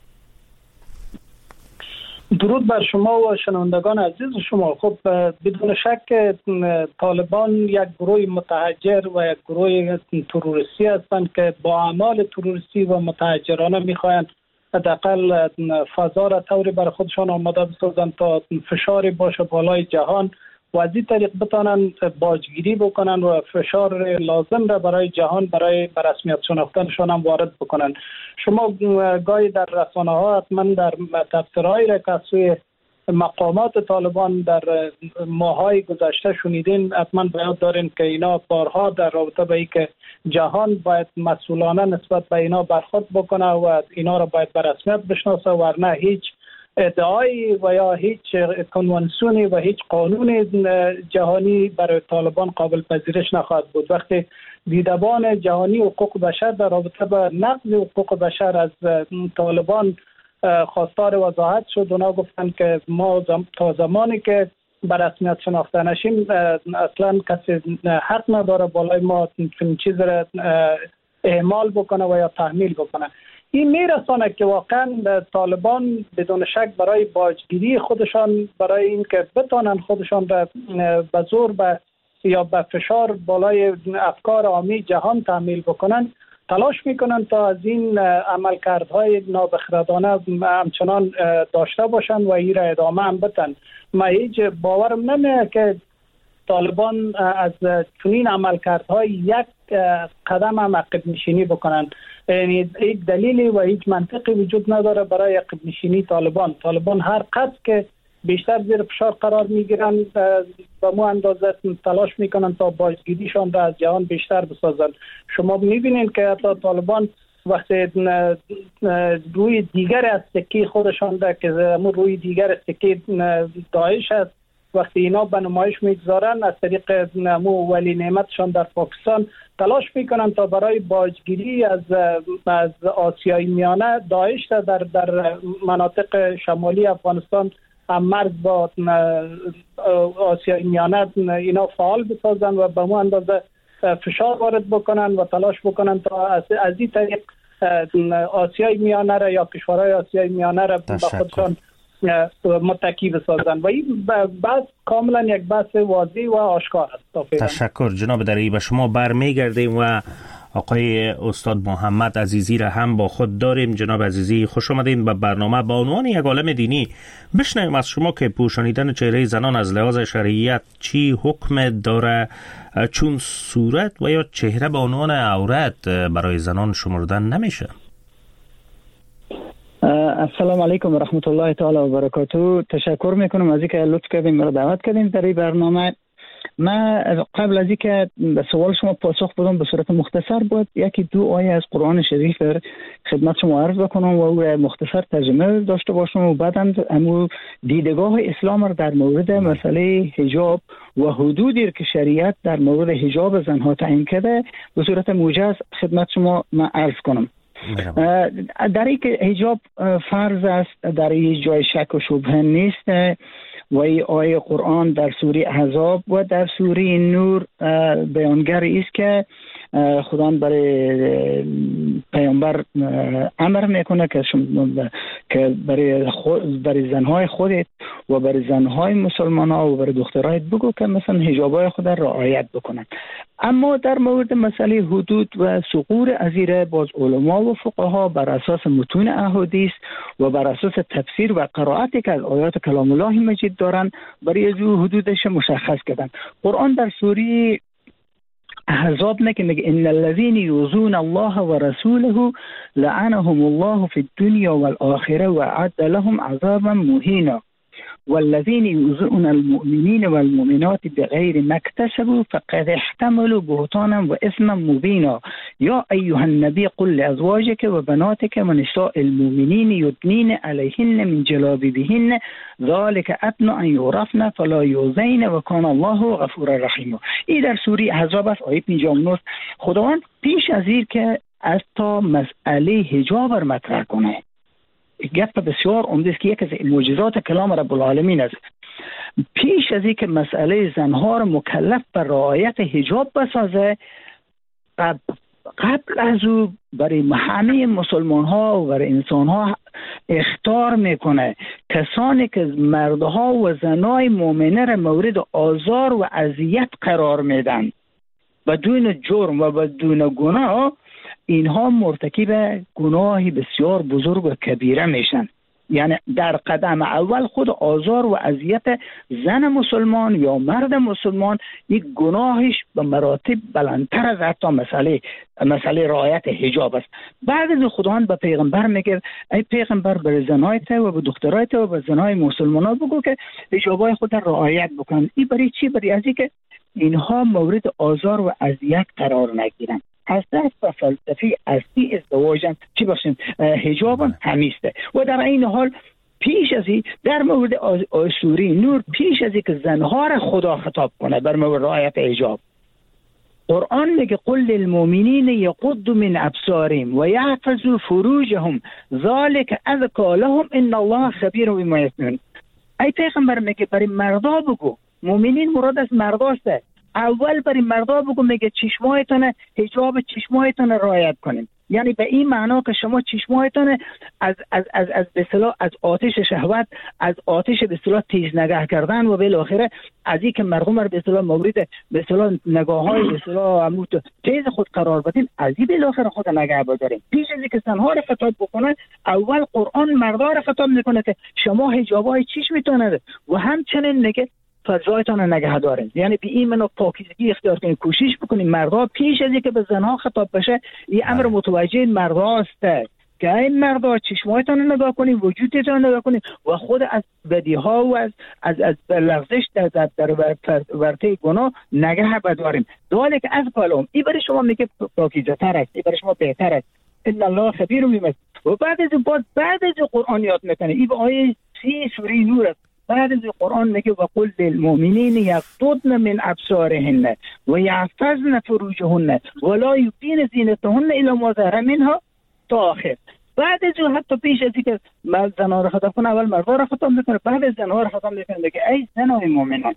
درود بر شما و شنوندگان عزیز شما. خب بدون شک طالبان یک گروه متحجر و یک گروه تروریستی هستند که با اعمال تروریستی و متحجرانه میخواهند حداقل فضا را طوری بر خودشان آماده بسازند تا فشاری باشه بالای جهان و از این طریق بتانند باجگیری بکنن و فشار لازم را برای جهان برای رسمیت شناختنشان هم وارد بکنن. شما گاهی در رسانه ها حتما در تفسیرهایی را که سوی مقامات طالبان در ماهای گذشته شنیدین، حتما بیاد دارین که اینا بارها در رابطه به این که جهان باید مسئولانه نسبت به اینا برخورد بکنه و اینا را باید به رسمیت بشناسه، ورنه هیچ ادعایی و یا هیچ کنوانسیونی و هیچ قانون جهانی برای طالبان قابل پذیرش نخواهد بود. وقتی دیدبان جهانی حقوق بشر در رابطه با نقض حقوق بشر از طالبان خواستار وضاحت شد، اونا گفتن که ما تا زمانی که به رسمیت شناخته نشیم اصلا کسی حق نداره بالای ما چیز را اعمال بکنه و یا تحمیل بکنه. این میرسانه که واقعا طالبان بدون شک برای باجگیری خودشان، برای اینکه بتانن خودشان را به زور یا به فشار بالای افکار عامی جهان تحمیل بکنن، تلاش میکنن تا از این عملکردهای نابخردانه همچنان داشته باشن و این را ادامه هم بدن. من هیچ باورم نمیاد که طالبان از چنین عملکردهای یک قدم هم عقب نشینی بکنن. یعنی هیچ دلیلی و هیچ منطقی وجود نداره برای عقب نشینی طالبان هر قدر که بیشتر زیر فشار قرار میگیرن به مو اندازه تلاش میکنن تا باجگیریشان را از جهان بیشتر بسازن. شما میبینید که حتی طالبان وقتی روی دیگر از سکه خودشان را که روی دیگر سکه داعش است، وقتی اینا به نمایش میگذارن از طریق نمو ولی نعمتشان در پاکستان تلاش میکنن تا برای باجگیری از آسیای میانه داعش در مناطق شمالی افغانستان هم مرز با آسیای میانه اینا فعال بسازن و به مو اندازه فشار وارد بکنن و تلاش بکنن تا از این طریق آسیای میانه را یا کشورهای آسیای میانه را به خودشان متکی بسازن و این بحث کاملا یک بحث واضح و آشکار است. تشکر جناب درعی. به شما برمیگردیم و آقای استاد محمد عزیزی را هم با خود داریم. جناب عزیزی خوش آمدین به برنامه. با عنوان یک عالم دینی بشنویم از شما که پوشانیدن چهره زنان از لحاظ شرعیت چی حکم داره، چون صورت و یا چهره به عنوان عورت برای زنان شمردن نمیشه. السلام علیکم و رحمت الله تعالی و برکاته. تشکر میکنم از اینکه لطف کردین مرا دعوت کردین در این برنامه. من قبل از اینکه به سوال شما پاسخ بدم به صورت مختصر بود یکی دو آیه از قرآن شریف خدمت شما عرض بکنم و او مختصر ترجمه داشته باشم و بعدم امو دیدگاه اسلام را در مورد مسئله حجاب و حدودی که شریعت در مورد حجاب زنها تعیین کرده به صورت موجز خدمت شما من عرض کنم. در این که حجاب فرض است در این جای شک و شبهه نیست و این آیه قرآن در سوره احزاب و در سوره نور بیانگر است که خدا برای پیامبر امر میکنه که برای زنهای خودت و برای زنهای مسلمان ها و برای دخترایت بگو که مثلا حجابای خود را رعایت بکنن. اما در مورد مسئله حدود و ثغور ازیره باز علما و فقها بر اساس متون احادیث و بر اساس تفسیر و قرائتی که از آیات کلام الله مجید دارن برای از حدودش مشخص کردن. قرآن در سوره احزاب میگه ان الذين يؤذون الله ورسوله لعنهم الله في الدنيا والآخرة وأعد لهم عذابا مهينا والذين يؤذون المؤمنين والمؤمنات بغير ما اكتسبوا فقد احتملوا بهتانا وإثما مبينا يا أيها النبي قل لأزواجك وبناتك ونساء المؤمنين يدنين عليهن من جلابيبهن ذلك أدنى أن يعرفن فلا يؤذين وكان الله غفورا رحيما. این در سوره احزاب است آیه 59. خداوند پیش از این که از تا مسئله حجاب را مطرح کنه. گفت بسیار عمده است که یک از معجزات کلام رب العالمین است. پیش از اینکه مسئله زنها را مکلف به رعایت حجاب بسازه، قبل از او برای همه مسلمان ها و برای انسان ها اخطار میکنه کسانی که مردها و زنای مؤمنه را مورد آزار و اذیت قرار میدن بدون جرم و بدون گناه، اینها مرتکب گناهی بسیار بزرگ و کبیره میشن. یعنی در قدم اول خود آزار و اذیت زن مسلمان یا مرد مسلمان یک گناهش به مراتب بلندتر از حتی مسئله رعایت حجاب است. بعد از خداوند به پیغمبر میگه ای پیغمبر بر زنای تو و به دخترای تو و به زنای مسلمان‌ها بگو که حجابای خود را رعایت بکنن. این برای چی؟ برای از اینکه اینها مورد آزار و اذیت قرار نگیرن. از دست فلسفی اصلی ازدواجن چی باشیم حجابن همیسته. و در این حال پیش از این در مورد سوره نور پیش از این که زنها را خدا خطاب کنه بر مورد رعایت حجاب، قرآن میگه قل للمؤمنین یغضوا من ابصارهم و یحفظوا فروجهم ذلک ازکی لهم ان الله خبیر بما یصنعون. ای پیغمبر میگه برای مردا بگو، مؤمنین مراد از مرداست، اول برای مردا بگو میگه چشمایتون حجاب چشمایتون رعایت کنیم. یعنی به این معنا که شما چشمایتون از به اصطلاح از آتش شهوت، از آتش به اصطلاح تیز نگاه کردن و بالاخره از این که مردم رو به اصطلاح مورد به اصطلاح نگاه‌های به اصطلاح عمود تیز خود قرار بدین، از این بالاخره خود نگاه بدارین. پیش از اینکه زنها رو خطاب بکنه اول قرآن مردا رو خطاب میکنه که شما حجابای چشمتون و همچنین میگه فضایتان نگه دارین. یعنی به این منو پاکیزگی اختیار کنین، کوشش بکنین مردا پیش از اینکه به زنها خطاب بشه این امر متوجه مردا است که این مردا چشمایتان نگاه کنین، وجودتان نگاه کنین و خود از بدیها و از لغزش در ورطه گناه نگه بدارین. داله که از کلام این برای شما میگه پاکیزه تر است، این برای شما بهتر است. ان الله خبیر بما. و بعد از قرآن یاد میکنه این به آیه 30 سوره نور است. بعد از قرآن میگه و قل للمؤمنین یغضضن من ابصارهن و یحفظن فروجهن ولا یبدین زینتهن الا ما ظهر منها تا آخر. بعد از حتی پیش از اینکه زنها را خطاب کنه اول مردا را خطاب میکنه، بعد از زنها را خطاب میکنه میگه ای زنای مؤمنان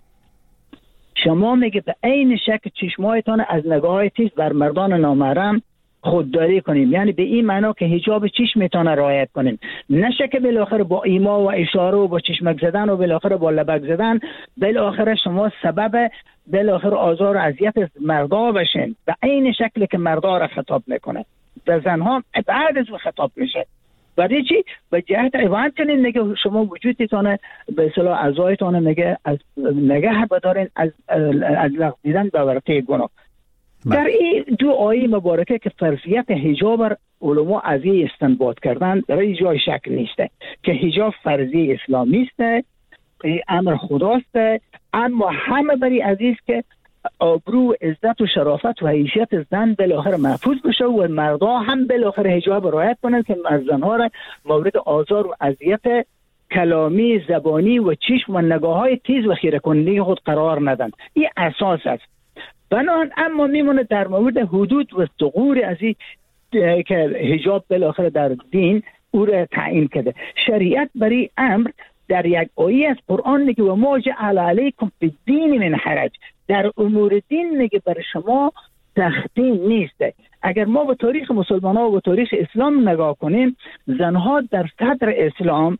شما میگه به عین شکل چشمایتان از نگاه تیز بر مردان نامحرم خودداری کنیم. یعنی به این معنا که حجاب چشمتان رعایت کنیم، نشه که بالاخره با ایما و اشاره و با چشمک زدن و بالاخره با لبک زدن بالاخره شما سبب بالاخره آزار و اذیت مردا بشین. به عین شکلی که مردا را خطاب میکنه و زنها بعد از خطاب میشه. برای چی؟ به جهت ایوان چنین میگه شما وجودتان به اصطلاح اعضایتان میگه از نگه بدارین از لغزیدن به ورطه گناه. در این دو آیه مبارکه که فرضیت حجاب علما از این استنباط کردن در این جای شک نیسته که حجاب فرضی اسلامی است، امر خداست، اما همه بری عزیز که آبرو، عزت و شرافت و حیثیت زن بالاخره محفوظ بشه و مردا هم بالاخره حجاب رعایت کنند که از زنها را مورد آزار و اذیت کلامی، زبانی و چشم و نگاه‌های تیز و خیره کننده خود قرار ندن. این اساس است. بنان اما میمونه در مورد حدود و ثغور از این که حجاب بالاخره در دین او را تعیین کرده. شریعت برای امر در یک آیه از قرآن میگه و ما جعل علیکم فی الدین من حرج، در امور دین میگه برای شما سختی نیست. اگر ما به تاریخ مسلمان ها و به تاریخ اسلام نگاه کنیم، زنها در صدر اسلام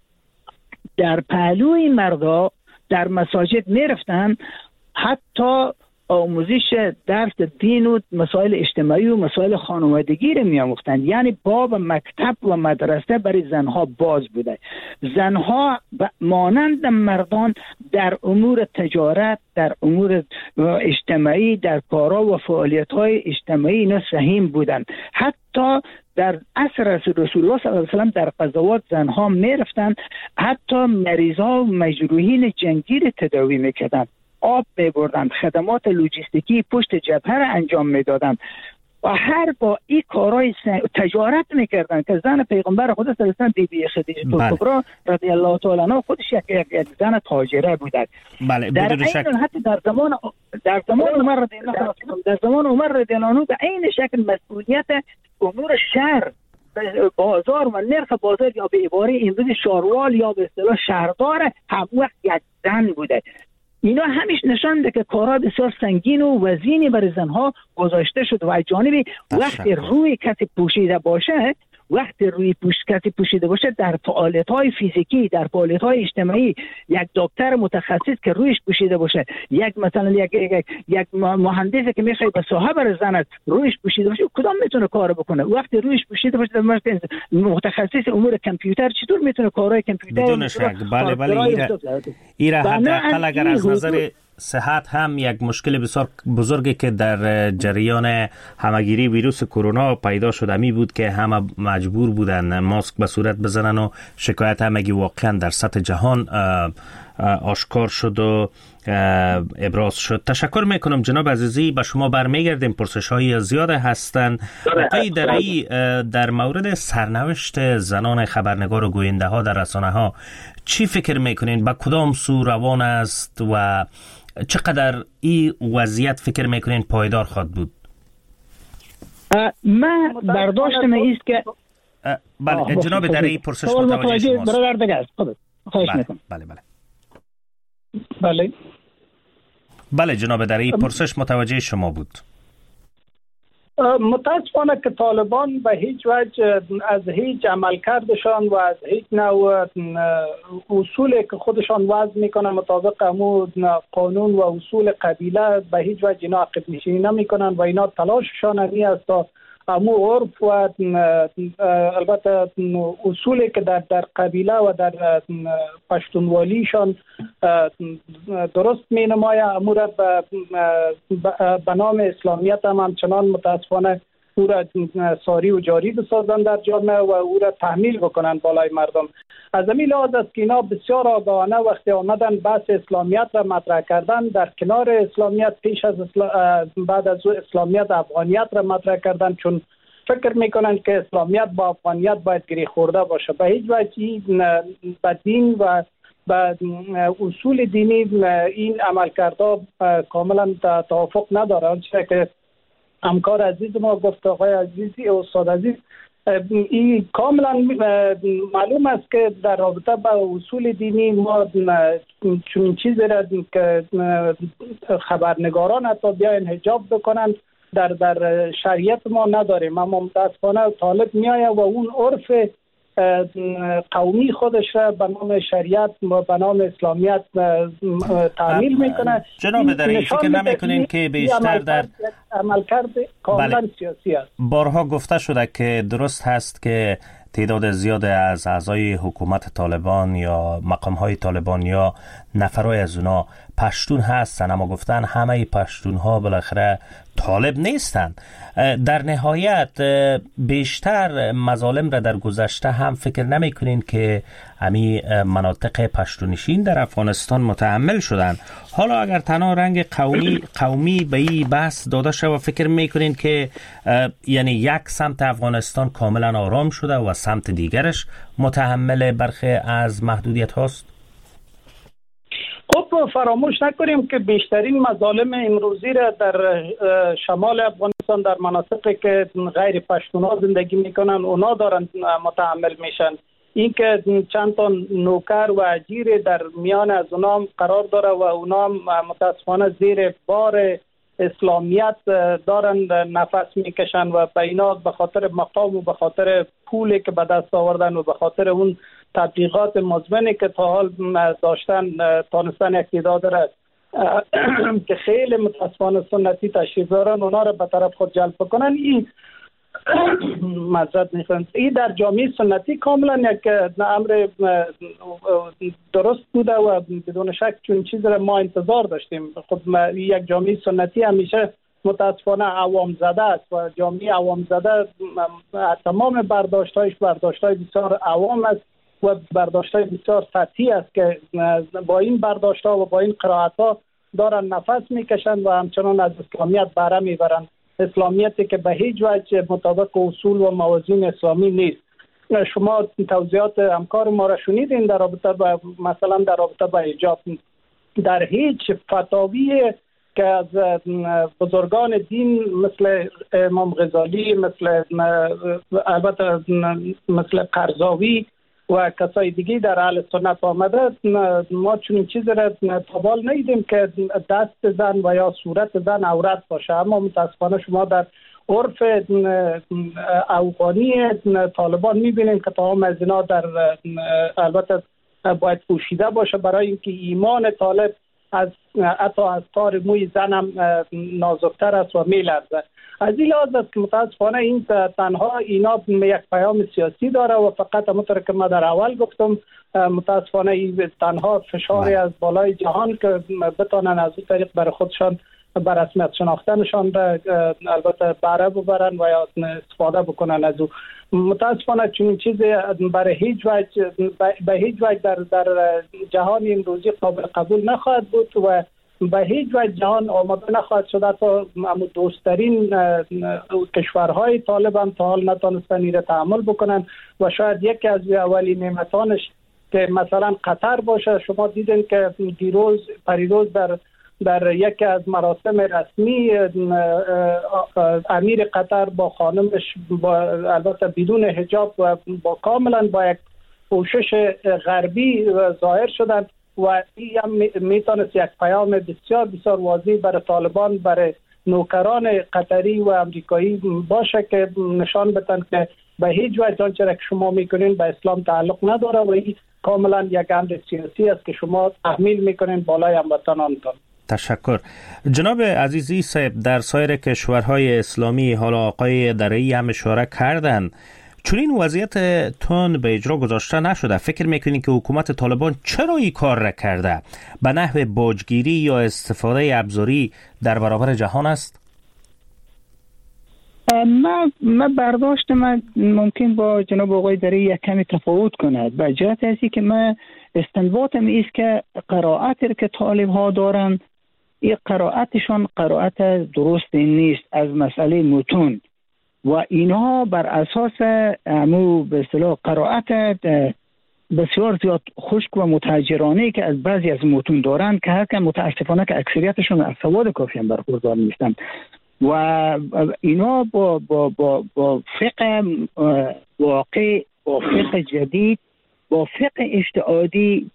در پهلوی مردا در مساجد میرفتن، حتی آموزش درس دین و مسائل اجتماعی و مسائل خانوادگی رو می‌آموختند. یعنی باب مکتب و مدرسه برای زنها باز بوده. زنها مانند مردان در امور تجارت، در امور اجتماعی، در کارا و فعالیت‌های اجتماعی اینا سهیم بودند. حتی در عصر رسول الله صلی الله علیه و سلم در غزوات زنها می‌رفتند، حتی مریضا و مجروحین جنگی رو تداوی می‌کردند، آب می‌بردند، خدمات لوجستیکی پشت جبهه را انجام می‌دادند و هر با این کارهای تجارت می‌کردند که زن پیغمبر خدا صلی الله علیه و سلم بیبی خدیجه کبرا رضی الله تعالی عنها خودش یک زن تاجره بودند. بله، در این حتی در زمان عمر رضی الله عنه به عین شکل مسئولیت امور شهر، بازار و نرخ بازار یا به عباره امروز شاروال یا به اصطلاح شهردار هم وقت یک زن بوده. اینا همیش نشان میده که کارها بسیار سنگین و وزینی برای زنها گذاشته شد و جانبی وقتی روی کسی پوشیده باشه، کسی پوشیده باشه در فعالیت‌های فیزیکی، در فعالیت‌های اجتماعی، یک دکتر متخصص که رویش پوشیده باشه، یک مثلا یک مهندسی که میخواد به ساحه برسه رویش پوشیده باشه، کدام میتونه کار بکنه؟ وقتی رویش پوشیده باشه متخصص امور کامپیوتر چطور میتونه کارهای کامپیوتر؟ بدون شک. بله ایره حداقل اگر از نظر صحت هم یک مشکل بسیار بزرگی که در جریان همگیری ویروس کرونا پیدا شده می بود که همه مجبور بودن ماسک به صورت بزنن و شکایت همگی واقعا در سطح جهان آشکار شد و ابراز شد. تشکر میکنم جناب عزیزی. به شما برمیگردیم، پرسش های زیاد هستند. آقای درعی، در مورد سرنوشت زنان خبرنگار و گوینده ها در رسانه ها چی فکر میکنین؟ به کدام سو روان است و چقدر این وضعیت فکر میکنین پایدار خواهد بود؟ من برداشتم است که بله جناب درعی پرسش متوجه شماست. برادر دیگه است. خواهش میکنم. بله جناب درعی پرسش متوجه شما بود. متاسفانه که طالبان به هیچ وجه از هیچ عملکردشان و از هیچ نوع اصولی که خودشان وضع میکنن مطابق امو قانون و اصول قبیله به هیچ وجه اینا عقب نشینی نمیکنن و اینا تلاششان همی است تا امو عرف و البته اصولی که در قبیله و در پشتونوالیشان درست می نماید امو را به نام اسلامیت هم همچنان متاسفانه او را ساری و جاری بسازند در جامعه و او را تحمیل بکنند بالای مردم. از همین لحاظ است که اینا بسیار آگاهانه وقتی آمدن بحث اسلامیت را مطرح کردن، در کنار اسلامیت پیش از بعد از اسلامیت افغانیت را مطرح کردن، چون فکر میکنن که اسلامیت با افغانیت باید گره خورده باشه. به هیچ وجه به دین و به اصول دینی این عملکردها کاملا توافق نداره. آنچه که همکار عزیز ما گفت، آقای عزیزی استاد عزیز، این کاملا معلوم است که در رابطه با اصول دینی ما چون چیزی را که خبرنگاران حتی بیاین حجاب بکنند در شریعت ما نداریم. اما متاسفانه طالب میآید و اون عرف قومی خودش را به نام شریعت و به نام اسلامیت تعمیل میکنه. جناب درعی فکر نمیکنین که بیشتر در عملکرد کاملا سیاسی است؟ بارها گفته شده که درست هست که تعداد زیاد از اعضای حکومت طالبان یا مقامهای طالبان یا نفرای از اونا پشتون هستن، اما گفتن همه پشتون ها بالاخره طالب نیستن. در نهایت بیشتر مظالم را در گذشته هم فکر نمی کنین که همی مناطق پشتونشین در افغانستان متحمل شدن؟ حالا اگر تنها رنگ قومی به این بحث داده شد و فکر می کنین که یعنی یک سمت افغانستان کاملا آرام شده و سمت دیگرش متحمل برخی از محدودیت هاست؟ خب فراموش نکنیم که بیشترین مظالم امروزی را در شمال افغانستان در مناطقی که غیر پشتونا زندگی میکنن اونا دارن متحمل میشن. این که چند تا نوکر و اجیر در میان از اونا قرار داره و اونا متاسفانه زیر بار اسلامیت دارن نفس میکشن و به اینا به خاطر مقام و به خاطر پولی که به دست آوردن و به خاطر اون تبلیغات مزمنی که تا حال داشتن تانستن اقتدار را که خیلی متاسفانه سنتی تشریف دارن اونا را به طرف خود جلب بکنن. این معذرت میخوام، این در جامعه سنتی کاملا یک امر درست بوده و بدون شک چون چیزی را ما انتظار داشتیم. خب یک جامعه سنتی همیشه متاسفانه عوام زده است و جامعه عوام زده تمام برداشت‌های بسیار عوام است و برداشت‌های بسیار سطحی است که با این برداشت‌ها و با این قرائت‌ها دارن نفس میکشند و همچنان از اسلامیت بهره میبرند. اسلامیتی که به هیچ وجه مطابق اصول و موازین اسلامی نیست. شما توضیحات همکار ما را شنیدین در رابطه با مثلا در رابطه با حجاب. در هیچ فتاوی که از بزرگان دین مثل امام غزالی، البته مثل قرضاوی و کسای دیگه در اهل سنت آمده، ما چون چیزی را تابال ندیدیم که دست زن و یا صورت زن عورت باشه. اما متاسفانه شما در عرف افغانی طالبان میبینید که تمام از اینا در البته باید پوشیده باشه، برای اینکه ایمان طالب حتی از تار موی زنم نازکتر است و میلرزه. از این لحاظ است که متاسفانه این تنها اینا یک پیام سیاسی داره و فقط همونطور که ما در اول گفتم متاسفانه این تنها فشاری از بالای جهان که بتانن از این طریق برای خودشان بر رسمیت شناختنشان البته بهره ببرن و یا استفاده بکنن از او. متاسفانه چون چیزی برای هیچ وجه به هیچ وجه در جهان امروزی قابل قبول نخواهد بود و به هیچ وجه جهان آماده نخواهد شده تا دوسترین کشورهای طالب هم تا حال نتانستن این را تحمل بکنن و شاید یکی از اولین نعمتانش که مثلا قطر باشه. شما دیدین که پریروز در یکی از مراسم رسمی امیر قطر با خانمش البته بدون حجاب و با کاملا با یک پوشش غربی ظاهر شدند و این هم میتونست یک پیام بسیار بسیار واضح برای طالبان، برای نوکران قطری و امریکایی باشه که نشان بدن که به هیچ وجه آنچه که شما میکنین به اسلام تعلق نداره و این کاملا یک امر سیاسی است که شما تحمیل میکنین بالای هموطنانتان. تشکر. جناب عزیزی صاحب، در سایر کشورهای اسلامی حالا آقای درعی هم اشاره کردن چون این وضعیت تون به اجرا گذاشته نشده، فکر میکنید که حکومت طالبان چرا این کار را کرده؟ به نحو باجگیری یا استفاده ابزاری در برابر جهان است؟ من برداشت من ممکن با جناب آقای درعی یک کمی تفاوت کند، به جهت ازی که من استنباطم ایست که قرائتی که طالب ها دارن این قرائتشان قرائت درست نیست از مسئله متون و اینها بر اساس به اصطلاح قرائت بسیار زیاد خشک و متحجرانه که از بعضی از متون دارن که هر که متاسفانه که اکثریتشون از سواد کافی هم برخوردار نیستن و اینا با فقه واقع، با فقه جدید، با فقه اجتهادی،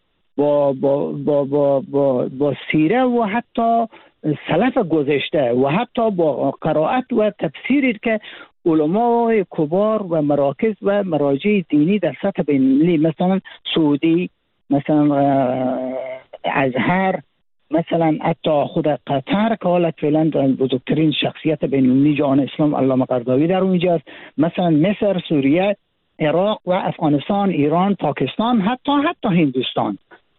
با سیره و حتی سلف گذشته و حتی با قرائت و تفسیری که علمای کبار و مراکز و مراجع دینی در سطح بین‌المللی مثلا سعودی، مثلا ازهر، مثلا حتی خود قطر که حالت فعلا بزرگترین شخصیت بین‌المللی جهان اسلام علامه قرضاوی در اونجاست، مثلا مصر، سوریه، عراق و افغانستان، ایران، پاکستان، حتی هندوستان.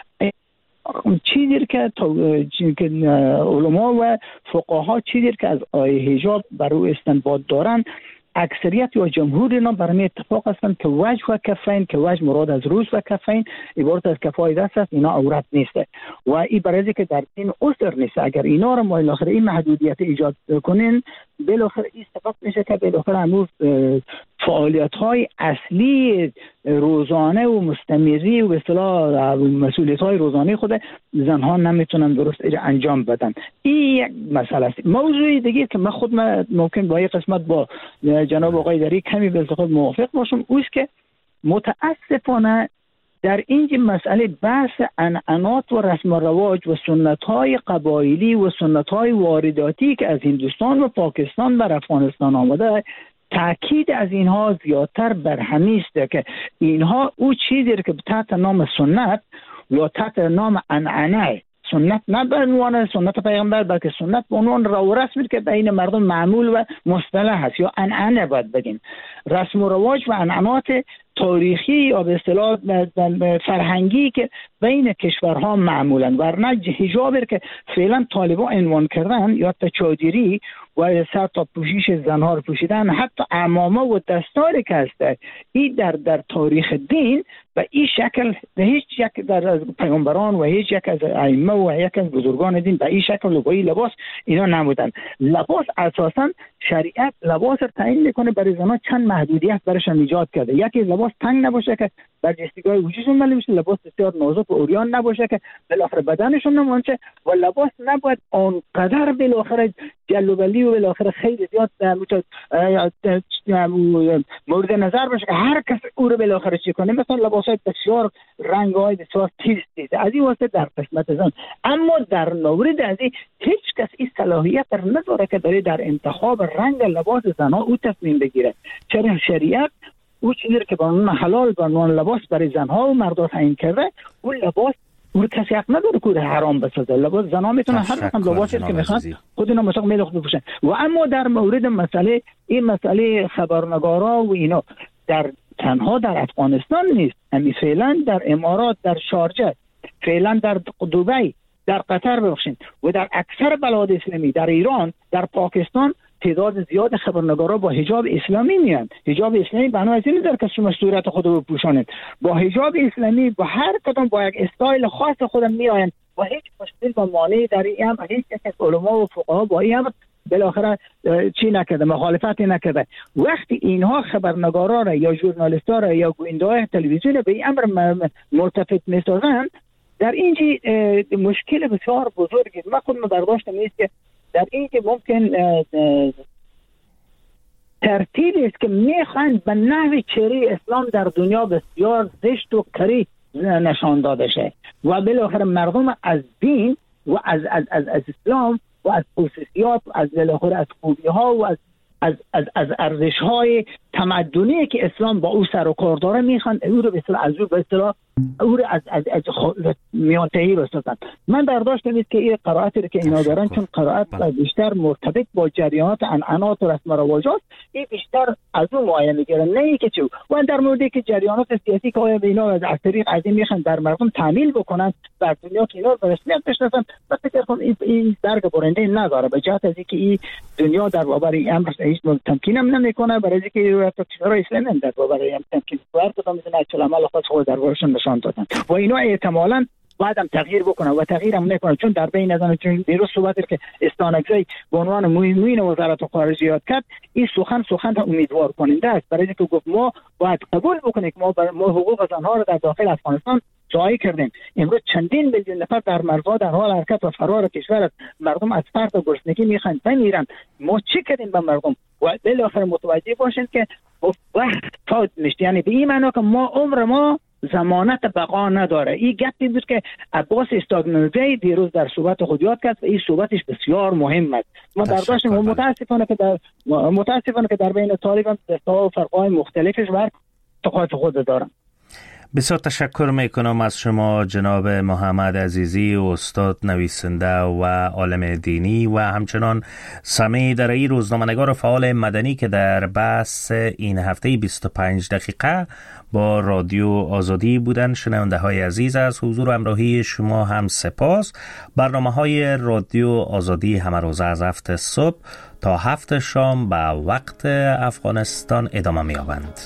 چیزی که علما و فقها چیزی که از آیه حجاب برای استنباط دارن اکثریت یا جمهور اینا برمی اتفاق هستند که وجه و کفین، که وجه مراد از روز و کفین عبارت از کفای دست است، اینا عورت نیسته و این برای که در دین عذر نیست. اگر اینا رو ما بالاخره این محدودیت ایجاد کنین بالاخره این سبب میشه که بالاخره هنوز فعالیت های اصلی روزانه و مستمری و به اصطلاح مسئولیت های روزانه خود زنها نمیتونن درست انجام بدن. این یک مسئله است. موضوع دیگه که من خود ممکن با این قسمت با جناب آقای دری کمی به خود موافق باشم اوست که متاسفانه در این مسئله بحث عنعنات و رسم و رواج و سنت‌های قبایلی و سنت‌های وارداتی که از هندوستان و پاکستان بر افغانستان آمده تأکید از اینها زیادتر بر همین است که اینها او چیزی که تحت نام سنت یا تحت نام عنعنه، سنت نه به عنوان سنت پیغمبر بلکه سنت به عنوان رو رسمی که بین مردم معمول و مصطلح است یا عنعنه باید بگیم، رسم و رواج و عنعنات تاریخی یا به اصطلاح فرهنگی که بین کشورها معمولن، ورنه حجابی که فعلا طالبان عنوان کردن یا چادری و سر تا پوشش زنها رو پوشیدن، حتی عمامه و دستاری که هست این در تاریخ دین و این شکل به هیچ یک در پیغمبران و هیچ یک از ائمه و یک از بزرگان دین به این شکل و با این لباس اینا نمودن. لباس اساسا شریعت لباس رو تعیین میکنه برای زنها، چند محدودیت برایشان ایجاد کرده. یکی لباس تنگ نباشه که بر جستگاه وجودشون معلوم میشه، لباس بسیار نازک و اوریان نباشه که بالاخره بدنشون نمونچه و لباس نباید آنقدر بالاخره جلوبلی و بالاخره خیلی زیاد مورد نظر باشه که هر کس او رو بالاخره چی کنه. مثلا لباسای بسیار رنگ‌های بسیار تیز از این واسه در قسمت زن، اما در مورد از این هیچ کس این صلاحیت رو نداره که داره در انتخاب رنگ لباس زنها او تصمیم بگیره. چرا شریعت او چیزی که به عنوان حلال به عنوان لباس برای زنها و مردها تعیین کرده، اون لباس اون کسی حق نداره که حرام بسازه. لباس زنها میتونن هر رقم لباسی که میخوان خود اینا مثلا میلخ بپوشن. و اما در مورد مسئله خبرنگارا و اینا در تنها در افغانستان نیست، همین فعلا در امارات، در شارجه، فعلا در دبی، در قطر ببخشید و در اکثر بلاد اسلامی، در ایران، در پاکستان تعداد زیاد خبرنگارا با حجاب اسلامی میان. حجاب اسلامی بنابراین این در که شما صورت خود رو بپوشانید، با حجاب اسلامی با هر کدام با یک استایل خاص خودم میآیند و هیچ مشکل و مانعی در این هم هیچ یک علما و فقها با این هم بالاخره چی نکرده، مخالفتی نکرده. وقتی اینها خبرنگارا را یا ژورنالیستا را یا گوینده‌های تلویزیون به این امر ملتفت میسازند، در اینجا مشکل بسیار بزرگی من خودم برداشتم نیست که در اینجا ممکن ترتیبی است که میخوان به نحو چهره اسلام در دنیا بسیار زشت و کری نشان داده شه و بالاخره مردم از دین و از اسلام و از خصوصیات و از بالاخره از خوبی ها و از ارزش های تمدنی که اسلام با او سر و کار داره میخوان او رو به اصطلاح او رو از میانتهی بسازن. من برداشت نیست که این قرائتی رو که اینا دارن چون قرائت بیشتر مرتبط با جریانات عنعنات و رسم و رواجات، این بیشتر از اون مایه میگیره، نه ای که چون و در موردی که جریانات سیاسی که آیا اینا از طریق از این میخوان در مردم تعمیل بکنن در دنیا که اینا رو به رسمیت بشناسن، من فکر کنم این درک برنده نداره به جهت از اینکه این دنیا در برابر این امر هیچ تمکین هم نمیکنه، برای اینکه کشورهای اسلامی هم در برابر این تمکین فرض کدام از اصل عمل خاص خود در برابرشون نشان دادن و اینا احتمالاً بعدم تغییر بکنه و تغییر هم نکنه. چون در بین از آن چون دیروز صحبت که استانکزی به عنوان معین وزارت خارجه کرد، این سخن امیدوار کننده است، برای اینکه گفت ما باید قبول بکنیم که ما حقوق زنها رو در داخل افغانستان ضایع کردیم. امروز چندین میلیون نفر در مرزها در حال حرکت و فرار کشور است، مردم از فرط و گرسنگی میخوان بمیرن. ما چی کردیم به مردم؟ و بالاخره متوجه باشین که وقت فوت میشه، یعنی به این معنی که عمر ما ضمانت بقا نداره. این گپی بود که عباس استاگنلزی دیروز در صحبت خود یاد کرد و این صحبتش بسیار مهم است. ما برداشتیم و متاسفانه که در بین طالبان دست‌ها و فرق‌های مختلفش و تقاطع خود دارن. بسیار تشکر میکنم از شما جناب محمد عزیزی، استاد نویسنده و عالم دینی و همچنان سمی درایی، روزنامه‌نگار فعال مدنی که در بحث این هفته 25 دقیقه با رادیو آزادی بودن. شنونده های عزیز از حضور و همراهی شما هم سپاس. برنامه های رادیو آزادی همه روزه از 7 صبح تا 7 شام به وقت افغانستان ادامه می‌یابند.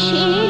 شیر